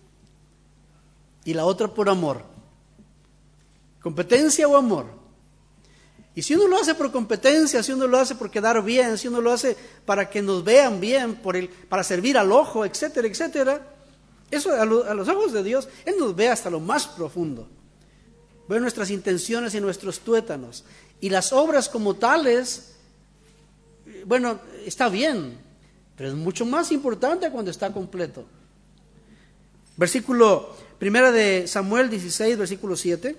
y la otra por amor. Competencia o amor. Y si uno lo hace por competencia, si uno lo hace por quedar bien, si uno lo hace para que nos vean bien, por el, para servir al ojo, etcétera, etcétera, eso a, lo, a los ojos de Dios, Él nos ve hasta lo más profundo. Ve nuestras intenciones y nuestros tuétanos. Y las obras como tales, bueno, está bien, pero es mucho más importante cuando está completo. Versículo, primera de Samuel dieciséis, versículo siete.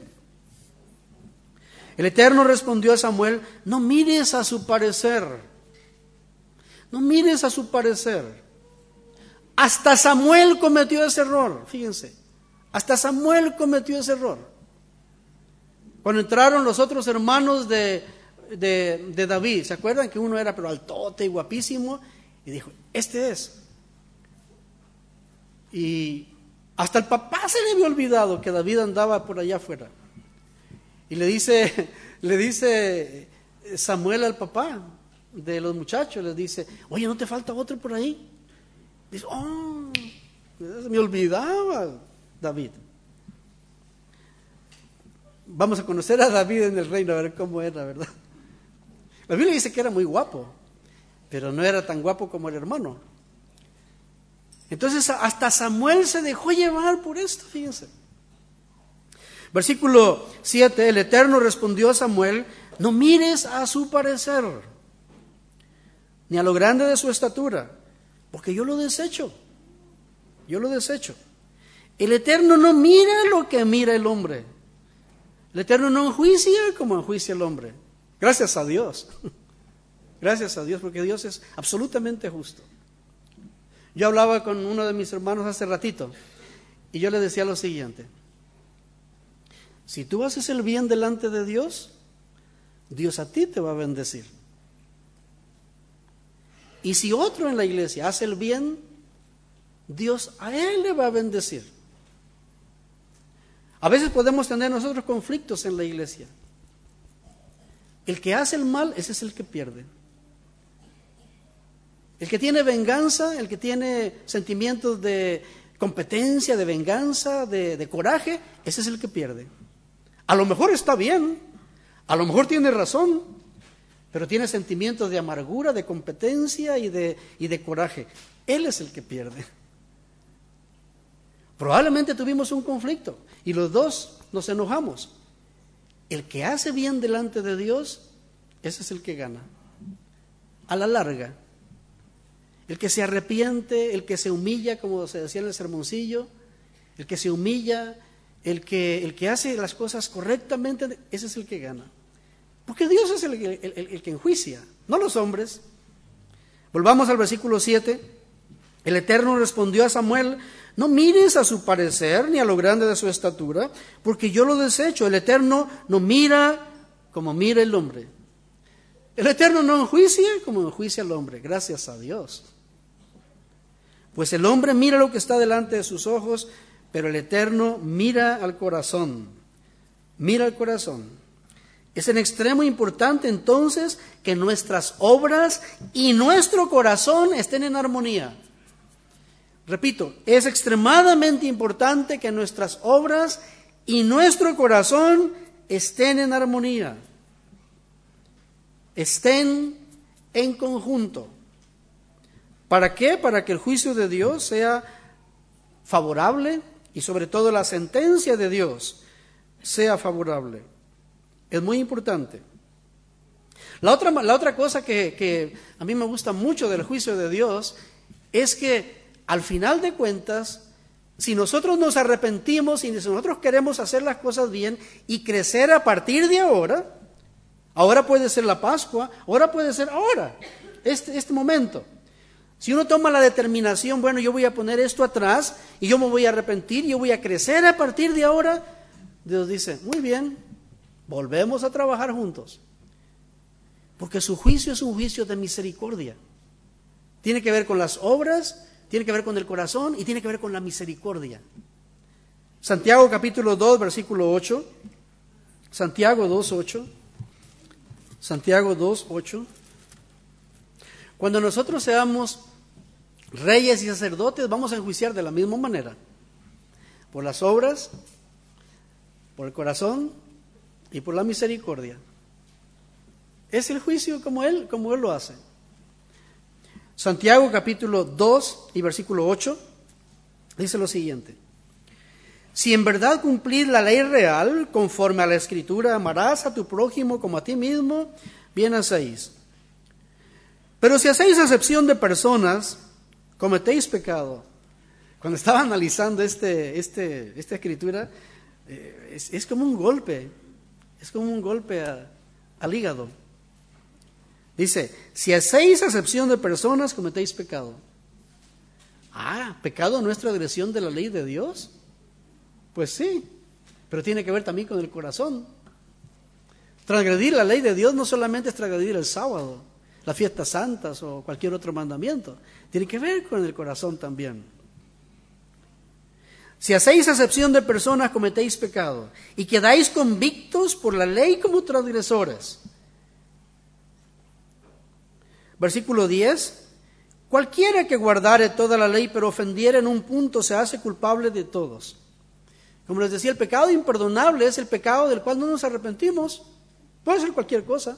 El Eterno respondió a Samuel: no mires a su parecer, no mires a su parecer. Hasta Samuel cometió ese error, fíjense, hasta Samuel cometió ese error. Cuando entraron los otros hermanos de, de, de David, ¿se acuerdan que uno era pero altote y guapísimo? Y dijo, este es. Y hasta el papá se le había olvidado que David andaba por allá afuera. Y le dice, le dice Samuel al papá de los muchachos, les dice, oye, ¿no te falta otro por ahí? Dice, oh, me olvidaba David. Vamos a conocer a David en el reino, a ver cómo era, ¿verdad? La Biblia dice que era muy guapo, pero no era tan guapo como el hermano. Entonces hasta Samuel se dejó llevar por esto, fíjense. Versículo siete, el Eterno respondió a Samuel, no mires a su parecer, ni a lo grande de su estatura, porque yo lo desecho, yo lo desecho. El Eterno no mira lo que mira el hombre. El Eterno no enjuicia como enjuicia el hombre. Gracias a Dios. Gracias a Dios, porque Dios es absolutamente justo. Yo hablaba con uno de mis hermanos hace ratito y yo le decía lo siguiente: si tú haces el bien delante de Dios, Dios a ti te va a bendecir. Y si otro en la iglesia hace el bien, Dios a él le va a bendecir. A veces podemos tener nosotros conflictos en la iglesia. El que hace el mal, ese es el que pierde. El que tiene venganza, el que tiene sentimientos de competencia, de venganza, de, de coraje, ese es el que pierde. A lo mejor está bien, a lo mejor tiene razón, pero tiene sentimientos de amargura, de competencia y de, y de coraje. Él es el que pierde. Probablemente tuvimos un conflicto y los dos nos enojamos. El que hace bien delante de Dios, ese es el que gana. A la larga, el que se arrepiente, el que se humilla, como se decía en el sermoncillo, el que se humilla, el que, el que hace las cosas correctamente, ese es el que gana. Porque Dios es el, el, el, el que enjuicia, no los hombres. Volvamos al versículo siete. El Eterno respondió a Samuel: no mires a su parecer ni a lo grande de su estatura, porque yo lo desecho. El Eterno no mira como mira el hombre. El Eterno no enjuicia como enjuicia el hombre, gracias a Dios. Pues el hombre mira lo que está delante de sus ojos, pero el Eterno mira al corazón. Mira al corazón. Es en extremo importante entonces que nuestras obras y nuestro corazón estén en armonía. Repito, es extremadamente importante que nuestras obras y nuestro corazón estén en armonía, estén en conjunto. ¿Para qué? Para que el juicio de Dios sea favorable y sobre todo la sentencia de Dios sea favorable. Es muy importante. La otra, la otra cosa que, que a mí me gusta mucho del juicio de Dios es que al final de cuentas, si nosotros nos arrepentimos y si nosotros queremos hacer las cosas bien y crecer a partir de ahora, ahora puede ser la Pascua, ahora puede ser ahora, este, este momento. Si uno toma la determinación, bueno, yo voy a poner esto atrás y yo me voy a arrepentir, yo voy a crecer a partir de ahora, Dios dice, muy bien, volvemos a trabajar juntos. Porque su juicio es un juicio de misericordia. Tiene que ver con las obras, tiene que ver con el corazón y tiene que ver con la misericordia. Santiago capítulo dos, versículo ocho. Santiago dos, ocho. Santiago dos, ocho. Cuando nosotros seamos reyes y sacerdotes, vamos a enjuiciar de la misma manera. Por las obras, por el corazón y por la misericordia. Es el juicio como Él, como Él lo hace. Santiago capítulo dos y versículo ocho dice lo siguiente: si en verdad cumplís la ley real, conforme a la Escritura, amarás a tu prójimo como a ti mismo, bien hacéis. Pero si hacéis acepción de personas, cometéis pecado. Cuando estaba analizando este, este, esta Escritura, eh, es, es como un golpe, es como un golpe a, al hígado. Dice, si hacéis acepción de personas, cometéis pecado. Ah, ¿pecado nuestra agresión de la ley de Dios? Pues sí, pero tiene que ver también con el corazón. Transgredir la ley de Dios no solamente es transgredir el sábado, las fiestas santas o cualquier otro mandamiento. Tiene que ver con el corazón también. Si hacéis acepción de personas, cometéis pecado y quedáis convictos por la ley como transgresores. Versículo diez, cualquiera que guardare toda la ley pero ofendiere en un punto se hace culpable de todos. Como les decía, el pecado imperdonable es el pecado del cual no nos arrepentimos. Puede ser cualquier cosa.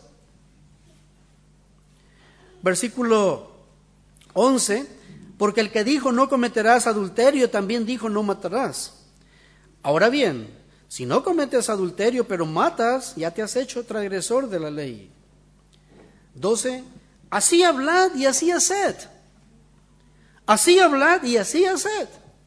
Versículo once, porque el que dijo no cometerás adulterio también dijo no matarás. Ahora bien, si no cometes adulterio pero matas, ya te has hecho transgresor de la ley. doce, así hablad y así haced. Así hablad y así haced.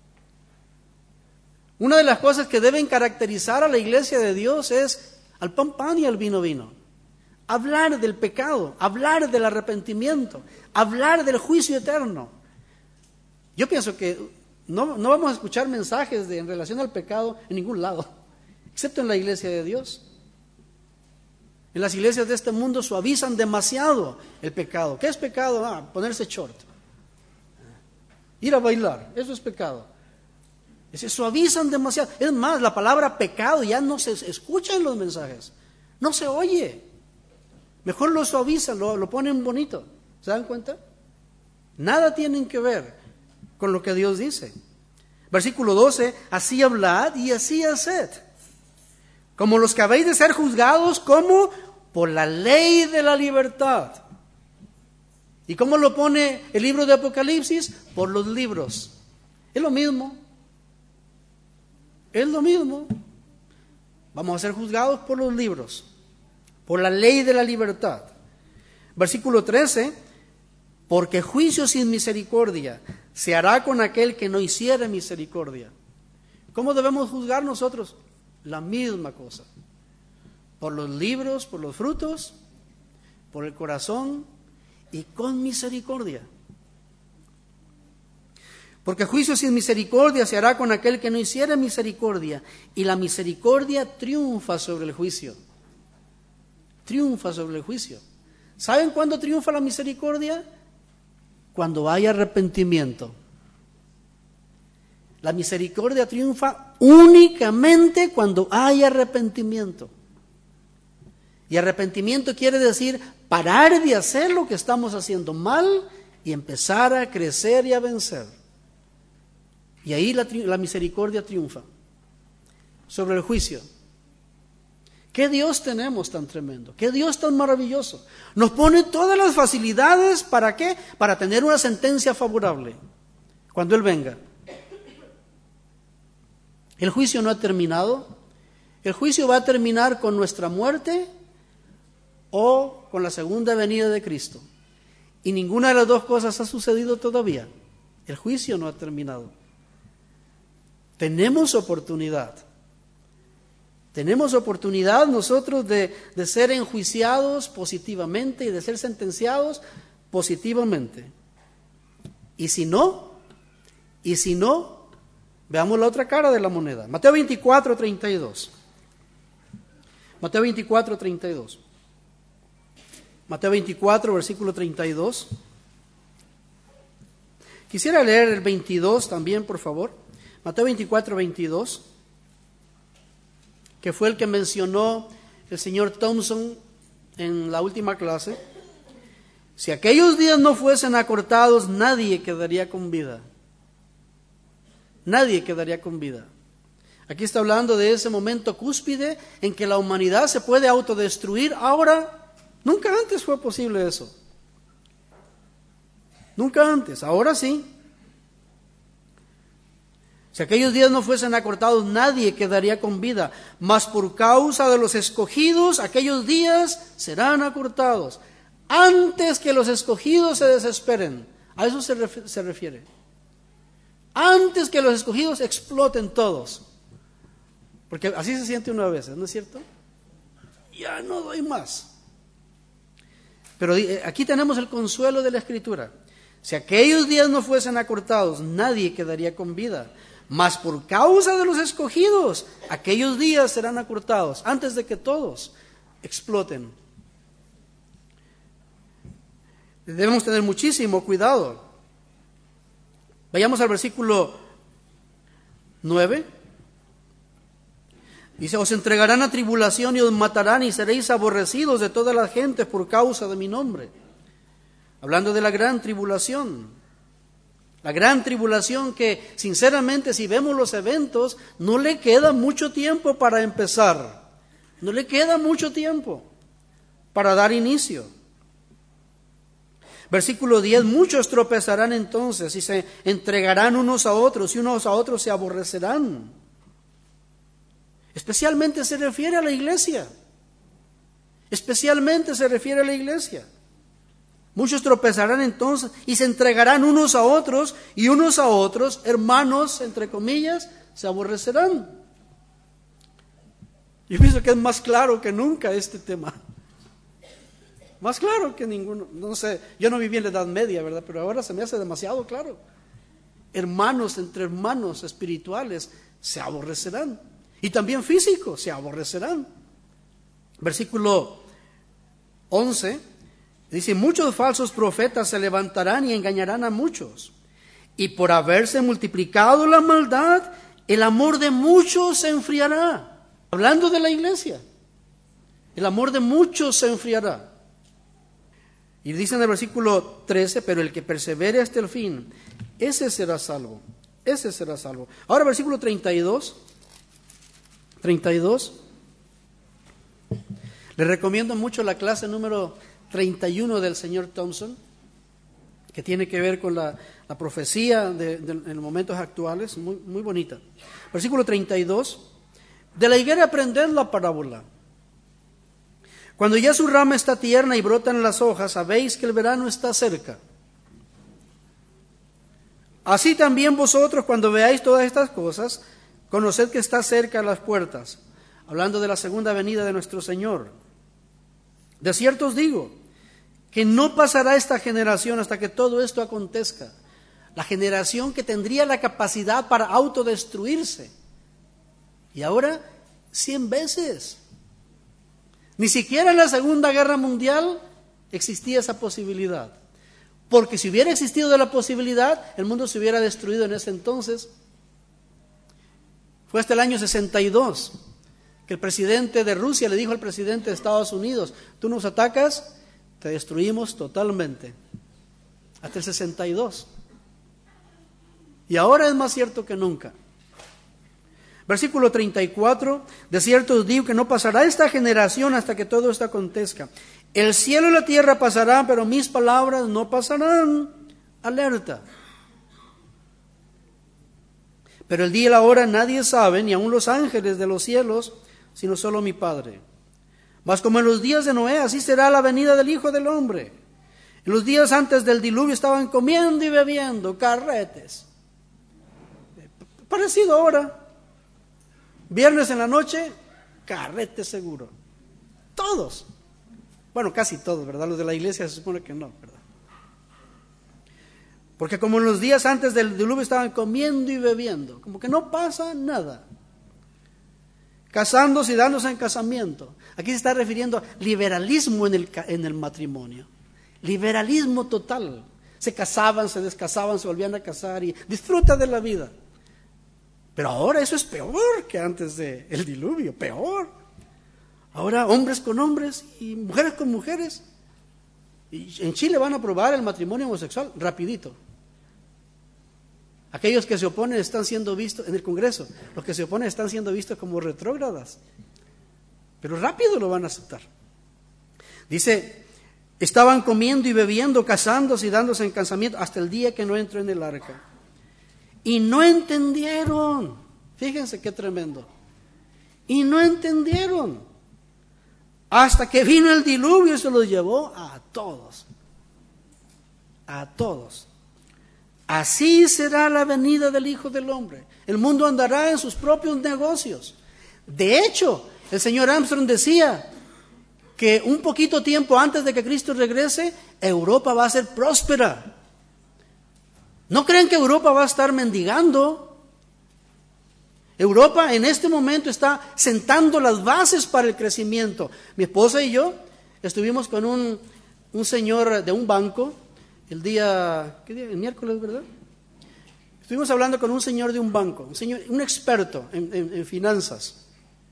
Una de las cosas que deben caracterizar a la iglesia de Dios es al pan pan y al vino vino. Hablar del pecado, hablar del arrepentimiento, hablar del juicio eterno. Yo pienso que no, no vamos a escuchar mensajes de, en relación al pecado en ningún lado, excepto en la iglesia de Dios. En las iglesias de este mundo suavizan demasiado el pecado. ¿Qué es pecado? Ah, ponerse short. Ir a bailar, eso es pecado. Se suavizan demasiado. Es más, la palabra pecado ya no se escucha en los mensajes. No se oye. Mejor lo suavizan, lo, lo ponen bonito. ¿Se dan cuenta? Nada tienen que ver con lo que Dios dice. Versículo doce, así hablad y así haced, como los que habéis de ser juzgados, como por la ley de la libertad. ¿Y cómo lo pone el libro de Apocalipsis? Por los libros. Es lo mismo. Es lo mismo. Vamos a ser juzgados por los libros, por la ley de la libertad. Versículo trece, porque juicio sin misericordia se hará con aquel que no hiciere misericordia. ¿Cómo debemos juzgar nosotros? La misma cosa. Por los libros, por los frutos, por el corazón y con misericordia. Porque juicio sin misericordia se hará con aquel que no hiciere misericordia, y la misericordia triunfa sobre el juicio. Triunfa sobre el juicio. ¿Saben cuándo triunfa la misericordia? Cuando hay arrepentimiento. La misericordia triunfa únicamente cuando hay arrepentimiento. Y arrepentimiento quiere decir parar de hacer lo que estamos haciendo mal y empezar a crecer y a vencer. Y ahí la, la misericordia triunfa sobre el juicio. ¿Qué Dios tenemos tan tremendo? ¿Qué Dios tan maravilloso? Nos pone todas las facilidades, ¿para qué? Para tener una sentencia favorable cuando Él venga. El juicio no ha terminado. El juicio va a terminar con nuestra muerte o con la segunda venida de Cristo. Y ninguna de las dos cosas ha sucedido todavía. El juicio no ha terminado. Tenemos oportunidad. Tenemos oportunidad nosotros de, de ser enjuiciados positivamente y de ser sentenciados positivamente. Y si no, y si no, veamos la otra cara de la moneda. Mateo veinticuatro, treinta y dos. Mateo veinticuatro, treinta y dos. Mateo veinticuatro, versículo treinta y dos. Quisiera leer el veintidós también, por favor. Mateo veinticuatro, veintidós, que fue el que mencionó el señor Thompson en la última clase. Si aquellos días no fuesen acortados, nadie quedaría con vida. Nadie quedaría con vida. Aquí está hablando de ese momento cúspide en que la humanidad se puede autodestruir. Ahora, nunca antes fue posible eso. Nunca antes, ahora sí. Si aquellos días no fuesen acortados, nadie quedaría con vida. Mas por causa de los escogidos, aquellos días serán acortados. Antes que los escogidos se desesperen. A eso se, ref- se refiere. Antes que los escogidos exploten todos. Porque así se siente una vez, ¿no es cierto? Ya no doy más. Pero aquí tenemos el consuelo de la Escritura. Si aquellos días no fuesen acortados, nadie quedaría con vida. Mas por causa de los escogidos, aquellos días serán acortados, antes de que todos exploten. Debemos tener muchísimo cuidado. Vayamos al versículo nueve. Dice, os entregarán a tribulación y os matarán y seréis aborrecidos de toda la gente por causa de mi nombre. Hablando de la gran tribulación. La gran tribulación que, sinceramente, si vemos los eventos, no le queda mucho tiempo para empezar. No le queda mucho tiempo para dar inicio. Versículo diez, muchos tropezarán entonces y se entregarán unos a otros y unos a otros se aborrecerán. Especialmente se refiere a la iglesia. Especialmente se refiere a la iglesia. Muchos tropezarán entonces y se entregarán unos a otros y unos a otros, hermanos, entre comillas, se aborrecerán. Yo pienso que es más claro que nunca este tema. Más claro que ninguno. No sé, yo no viví en la Edad Media, ¿verdad? Pero ahora se me hace demasiado claro. Hermanos entre hermanos espirituales se aborrecerán. Y también físicos se aborrecerán. Versículo once. Dice, muchos falsos profetas se levantarán y engañarán a muchos. Y por haberse multiplicado la maldad, el amor de muchos se enfriará. Hablando de la iglesia, el amor de muchos se enfriará. Y dice en el versículo trece, pero el que persevere hasta el fin, ese será salvo. ese será salvo. Ahora versículo treinta y dos. treinta y dos. Les recomiendo mucho la clase número treinta y uno del señor Thompson, que tiene que ver con la, la profecía de, de, en momentos actuales, muy, muy bonita. Versículo treinta y dos. De la higuera aprended la parábola. Cuando ya su rama está tierna y brotan las hojas, sabéis que el verano está cerca. Así también vosotros, cuando veáis todas estas cosas, conoced que está cerca las puertas. Hablando de la segunda venida de nuestro Señor. De cierto os digo, que no pasará esta generación hasta que todo esto acontezca. La generación que tendría la capacidad para autodestruirse. Y ahora, cien veces. Ni siquiera en la Segunda Guerra Mundial existía esa posibilidad. Porque si hubiera existido la posibilidad, el mundo se hubiera destruido en ese entonces. Fue hasta el año sesenta y dos que el presidente de Rusia le dijo al presidente de Estados Unidos: tú nos atacas, te destruimos totalmente. Hasta el sesenta y dos. Y ahora es más cierto que nunca. Versículo treinta y cuatro, de cierto os digo que no pasará esta generación hasta que todo esto acontezca. El cielo y la tierra pasarán, pero mis palabras no pasarán. Alerta. Pero el día y la hora nadie sabe, ni aun los ángeles de los cielos, sino solo mi Padre. Mas como en los días de Noé, así será la venida del Hijo del Hombre. En los días antes del diluvio estaban comiendo y bebiendo, carretes. Parecido ahora. Viernes en la noche, carrete seguro. Todos. Bueno, casi todos, ¿verdad? Los de la iglesia se supone que no, ¿verdad? Porque como en los días antes del diluvio estaban comiendo y bebiendo, como que no pasa nada. Casándose y dándose en casamiento. Aquí se está refiriendo a liberalismo en el, en el matrimonio. Liberalismo total. Se casaban, se descasaban, se volvían a casar y disfruta de la vida. Pero ahora eso es peor que antes del diluvio, peor. Ahora hombres con hombres y mujeres con mujeres. Y en Chile van a aprobar el matrimonio homosexual rapidito. Aquellos que se oponen están siendo vistos, en el Congreso, los que se oponen están siendo vistos como retrógradas. Pero rápido lo van a aceptar. Dice, estaban comiendo y bebiendo, casándose y dándose en casamiento hasta el día que no entró en el arca. Y no entendieron. Fíjense qué tremendo. Y no entendieron. Hasta que vino el diluvio y se los llevó a todos. A todos. Así será la venida del Hijo del Hombre. El mundo andará en sus propios negocios. De hecho, el señor Armstrong decía que un poquito tiempo antes de que Cristo regrese, Europa va a ser próspera. No crean que Europa va a estar mendigando. Europa en este momento está sentando las bases para el crecimiento. Mi esposa y yo estuvimos con un, un señor de un banco el día, ¿qué día? El miércoles, ¿verdad? Estuvimos hablando con un señor de un banco, un señor, un experto en, en, en finanzas.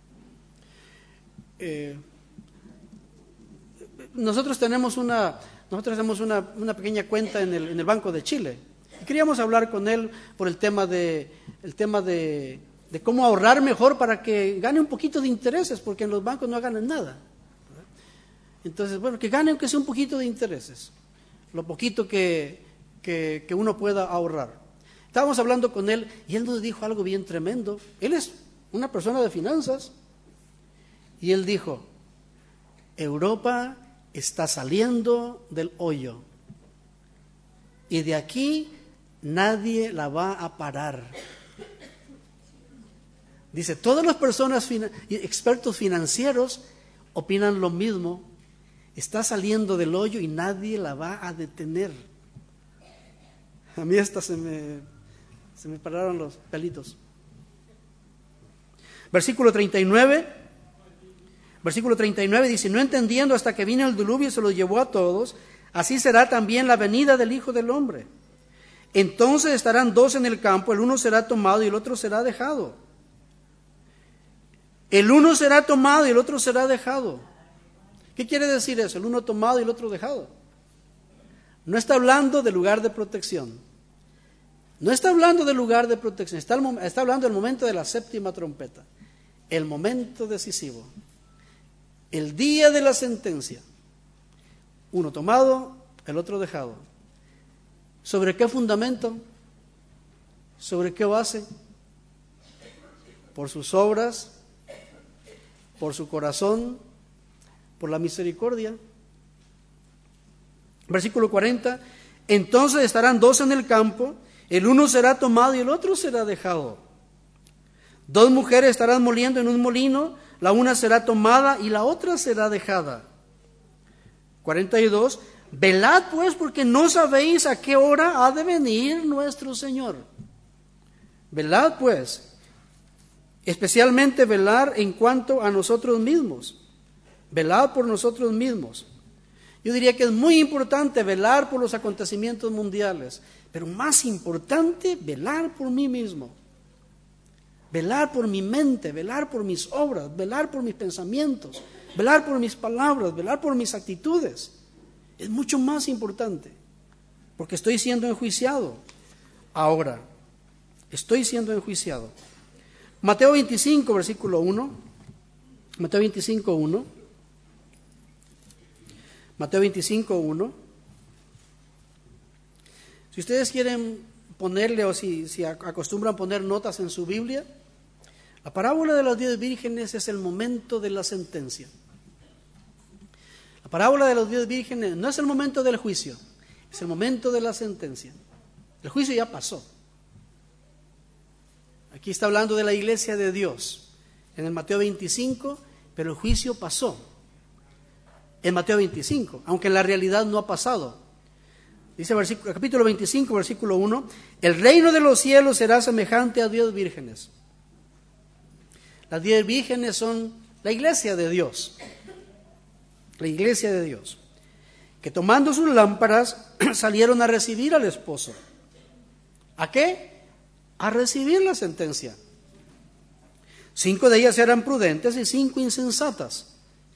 Eh, nosotros tenemos una, nosotros tenemos una, una pequeña cuenta en el, en el Banco de Chile. Y queríamos hablar con él por el tema de, el tema de, de cómo ahorrar mejor para que gane un poquito de intereses, porque en los bancos no ganan nada. Entonces, bueno, que gane aunque sea un poquito de intereses, lo poquito que, que, que uno pueda ahorrar. Estábamos hablando con él y él nos dijo algo bien tremendo. Él es una persona de finanzas y él dijo, Europa está saliendo del hoyo y de aquí nadie la va a parar. Dice, todas las personas, expertos financieros, opinan lo mismo. Está saliendo del hoyo y nadie la va a detener. A mí hasta se me, se me pararon los pelitos. Versículo treinta y nueve. Versículo treinta y nueve dice, no entendiendo hasta que vino el diluvio y se los llevó a todos, así será también la venida del Hijo del Hombre. Entonces estarán dos en el campo, el uno será tomado y el otro será dejado. El uno será tomado y el otro será dejado. ¿Qué quiere decir eso? El uno tomado y el otro dejado. No está hablando del lugar de protección. No está hablando del lugar de protección, está, está hablando del momento de la séptima trompeta, el momento decisivo, el día de la sentencia. Uno tomado, el otro dejado. ¿Sobre qué fundamento? ¿Sobre qué base? Por sus obras, por su corazón, por la misericordia. Versículo cuarenta, entonces estarán dos en el campo, el uno será tomado y el otro será dejado. Dos mujeres estarán moliendo en un molino, la una será tomada y la otra será dejada. cuarenta y dos, velad pues porque no sabéis a qué hora ha de venir nuestro Señor. Velad pues, especialmente velar en cuanto a nosotros mismos. Velad por nosotros mismos. Yo diría que es muy importante velar por los acontecimientos mundiales, pero más importante, velar por mí mismo. Velar por mi mente, velar por mis obras, velar por mis pensamientos, velar por mis palabras, velar por mis actitudes. Es mucho más importante, porque estoy siendo enjuiciado. Ahora, estoy siendo enjuiciado. Mateo veinticinco, versículo uno. Mateo veinticinco, uno. Mateo veinticinco, uno. Si ustedes quieren ponerle o si, si acostumbran poner notas en su Biblia, la parábola de las diez vírgenes es el momento de la sentencia. La parábola de las diez vírgenes no es el momento del juicio, es el momento de la sentencia. El juicio ya pasó. Aquí está hablando de la iglesia de Dios en el Mateo veinticinco, pero el juicio pasó en Mateo veinticinco, aunque en la realidad no ha pasado. Dice versículo, capítulo veinticinco, versículo uno, el reino de los cielos será semejante a diez vírgenes. Las diez vírgenes son la iglesia de Dios, la iglesia de Dios, que tomando sus lámparas salieron a recibir al esposo. ¿A qué? A recibir la sentencia. Cinco de ellas eran prudentes y cinco insensatas.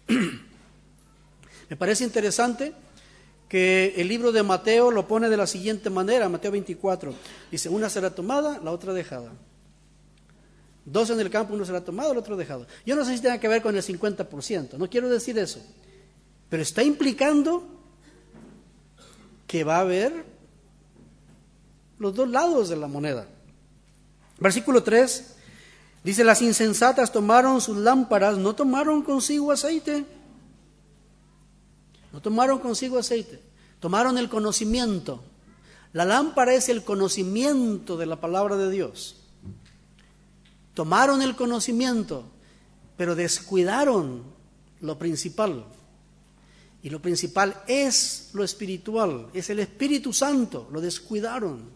Me parece interesante que el libro de Mateo lo pone de la siguiente manera, Mateo veinticuatro, dice, una será tomada, la otra dejada. Dos en el campo, uno será tomado, el otro dejado. Yo no sé si tenga que ver con el cincuenta por ciento, no quiero decir eso, pero está implicando que va a haber los dos lados de la moneda. Versículo tres, dice, las insensatas tomaron sus lámparas, no tomaron consigo aceite. No tomaron consigo aceite, tomaron el conocimiento. La lámpara es el conocimiento de la palabra de Dios. Tomaron el conocimiento, pero descuidaron lo principal. Y lo principal es lo espiritual, es el Espíritu Santo, lo descuidaron.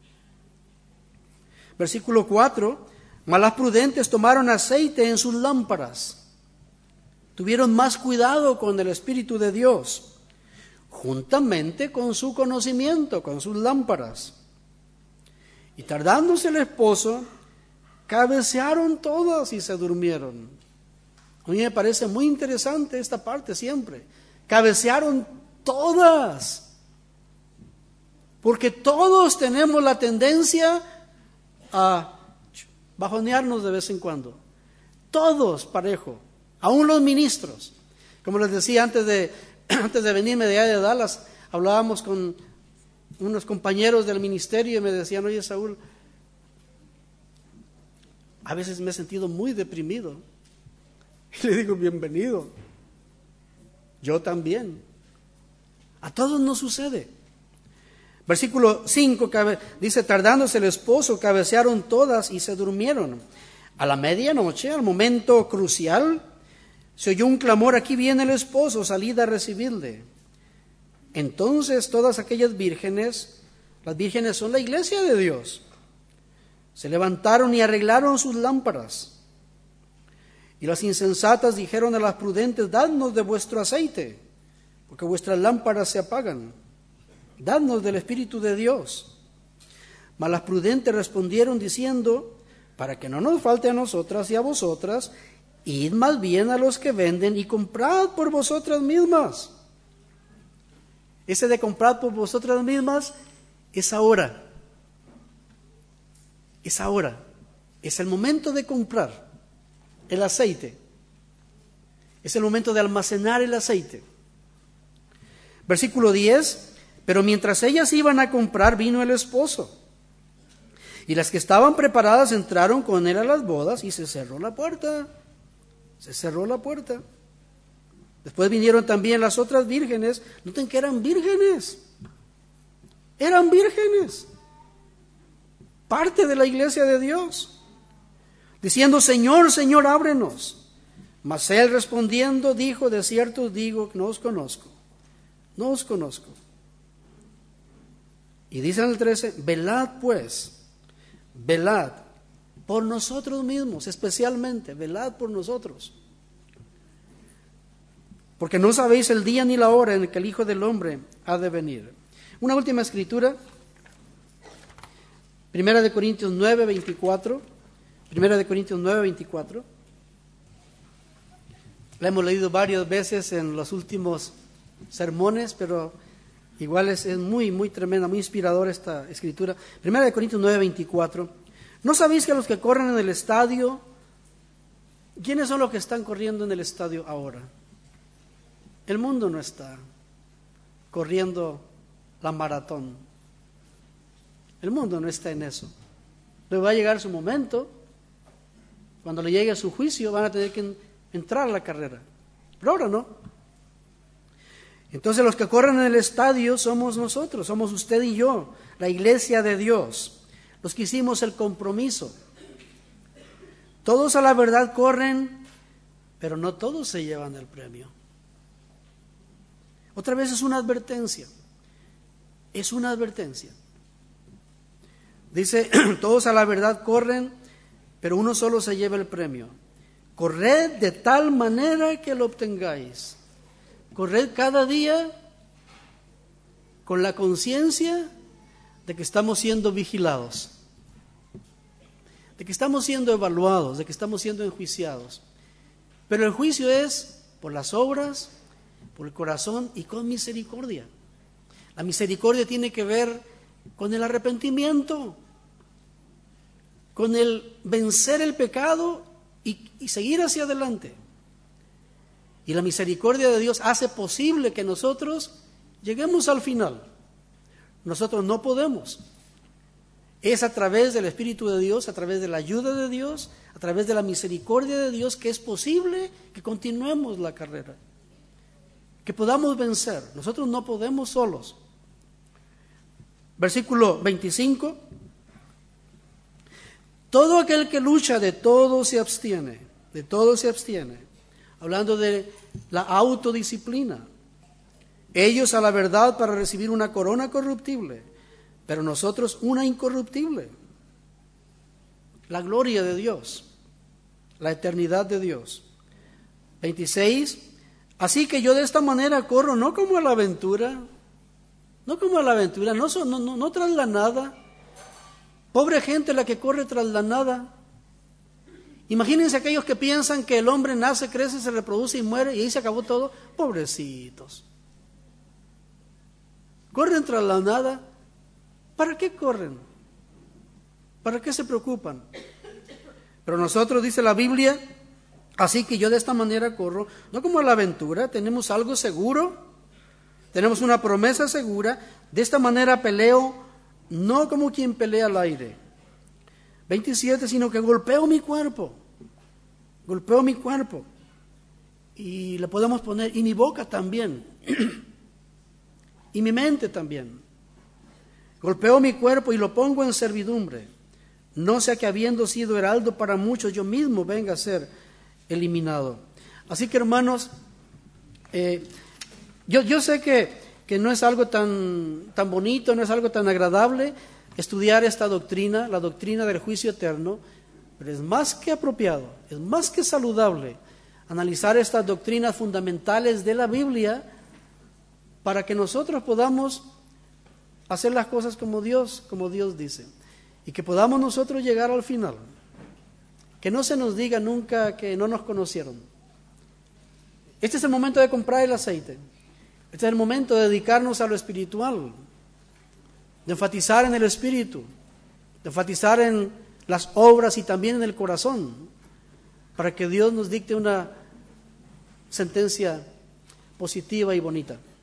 Versículo cuatro, mas las prudentes tomaron aceite en sus lámparas. Tuvieron más cuidado con el Espíritu de Dios, juntamente con su conocimiento, con sus lámparas. Y tardándose el esposo, cabecearon todas y se durmieron. A mí me parece muy interesante esta parte siempre. Cabecearon todas. Porque todos tenemos la tendencia a bajonearnos de vez en cuando. Todos parejo. Aún los ministros, como les decía antes de, antes de venirme de allá de Dallas, hablábamos con unos compañeros del ministerio y me decían, oye Saúl, a veces me he sentido muy deprimido. Y le digo, bienvenido. Yo también. A todos nos sucede. Versículo cinco dice, tardándose el esposo, cabecearon todas y se durmieron. A la medianoche, al momento crucial, se oyó un clamor, aquí viene el esposo, salid a recibirle. Entonces todas aquellas vírgenes, las vírgenes son la iglesia de Dios, se levantaron y arreglaron sus lámparas. Y las insensatas dijeron a las prudentes, dadnos de vuestro aceite, porque vuestras lámparas se apagan. Dadnos del Espíritu de Dios. Mas las prudentes respondieron diciendo, para que no nos falte a nosotras y a vosotras, id más bien a los que venden y comprad por vosotras mismas. Ese de comprad por vosotras mismas es ahora. Es ahora, es el momento de comprar el aceite, es el momento de almacenar el aceite. Versículo diez, pero mientras ellas iban a comprar, vino el esposo, y las que estaban preparadas entraron con él a las bodas, y se cerró la puerta, se cerró la puerta. Después vinieron también las otras vírgenes. Noten que eran vírgenes, eran vírgenes, parte de la iglesia de Dios, diciendo: Señor, Señor, ábrenos. Mas él respondiendo dijo: de cierto os digo que no os conozco, no os conozco. Y dice en el trece: velad pues, velad por nosotros mismos, especialmente, velad por nosotros, porque no sabéis el día ni la hora en el que el Hijo del Hombre ha de venir. Una última escritura, Primera de Corintios nueve, veinticuatro. Primera de Corintios nueve, veinticuatro. La hemos leído varias veces en los últimos sermones, pero igual es, es muy, muy tremenda, muy inspiradora esta escritura. Primera de Corintios nueve, veinticuatro. ¿No sabéis que los que corren en el estadio, quiénes son los que están corriendo en el estadio ahora? El mundo no está corriendo la maratón. El mundo no está en eso. Le va a llegar su momento. Cuando le llegue su juicio van a tener que entrar a la carrera. Pero ahora no. Entonces los que corren en el estadio somos nosotros, somos usted y yo, la iglesia de Dios, los que hicimos el compromiso. Todos a la verdad corren, pero no todos se llevan el premio. Otra vez es una advertencia, es una advertencia. Dice, todos a la verdad corren, pero uno solo se lleva el premio. Corred de tal manera que lo obtengáis. Corred cada día con la conciencia de que estamos siendo vigilados, de que estamos siendo evaluados, de que estamos siendo enjuiciados. Pero el juicio es por las obras, por el corazón y con misericordia. La misericordia tiene que ver con el arrepentimiento, con el vencer el pecado y, y seguir hacia adelante. Y la misericordia de Dios hace posible que nosotros lleguemos al final. Nosotros no podemos. Es a través del Espíritu de Dios, a través de la ayuda de Dios, a través de la misericordia de Dios, que es posible que continuemos la carrera, que podamos vencer. Nosotros no podemos solos. Versículo veinticinco. Todo aquel que lucha, de todo se abstiene, de todo se abstiene. Hablando de la autodisciplina. Ellos a la verdad para recibir una corona corruptible, pero nosotros una incorruptible. La gloria de Dios, la eternidad de Dios. veintiséis. Así que yo de esta manera corro, no como a la aventura, no como a la aventura, no, no, no, no tras la nada. Pobre gente la que corre tras la nada. Imagínense aquellos que piensan que el hombre nace, crece, se reproduce y muere y ahí se acabó todo. Pobrecitos. Corren tras la nada. ¿Para qué corren? ¿Para qué se preocupan? Pero nosotros, dice la Biblia, así que yo de esta manera corro, no como a la aventura, tenemos algo seguro, tenemos una promesa segura, de esta manera peleo, no como quien pelea al aire. veintisiete, sino que golpeo mi cuerpo, golpeo mi cuerpo, y le podemos poner, y mi boca también, y mi mente también. Golpeo mi cuerpo y lo pongo en servidumbre, no sea que habiendo sido heraldo para muchos, yo mismo venga a ser eliminado. Así que, hermanos, eh, yo, yo sé que, que no es algo tan, tan bonito, no es algo tan agradable estudiar esta doctrina, la doctrina del juicio eterno, pero es más que apropiado, es más que saludable analizar estas doctrinas fundamentales de la Biblia para que nosotros podamos hacer las cosas como Dios, como Dios dice, y que podamos nosotros llegar al final. Que no se nos diga nunca que no nos conocieron. Este es el momento de comprar el aceite. Este es el momento de dedicarnos a lo espiritual, de enfatizar en el espíritu, de enfatizar en las obras y también en el corazón, para que Dios nos dicte una sentencia positiva y bonita.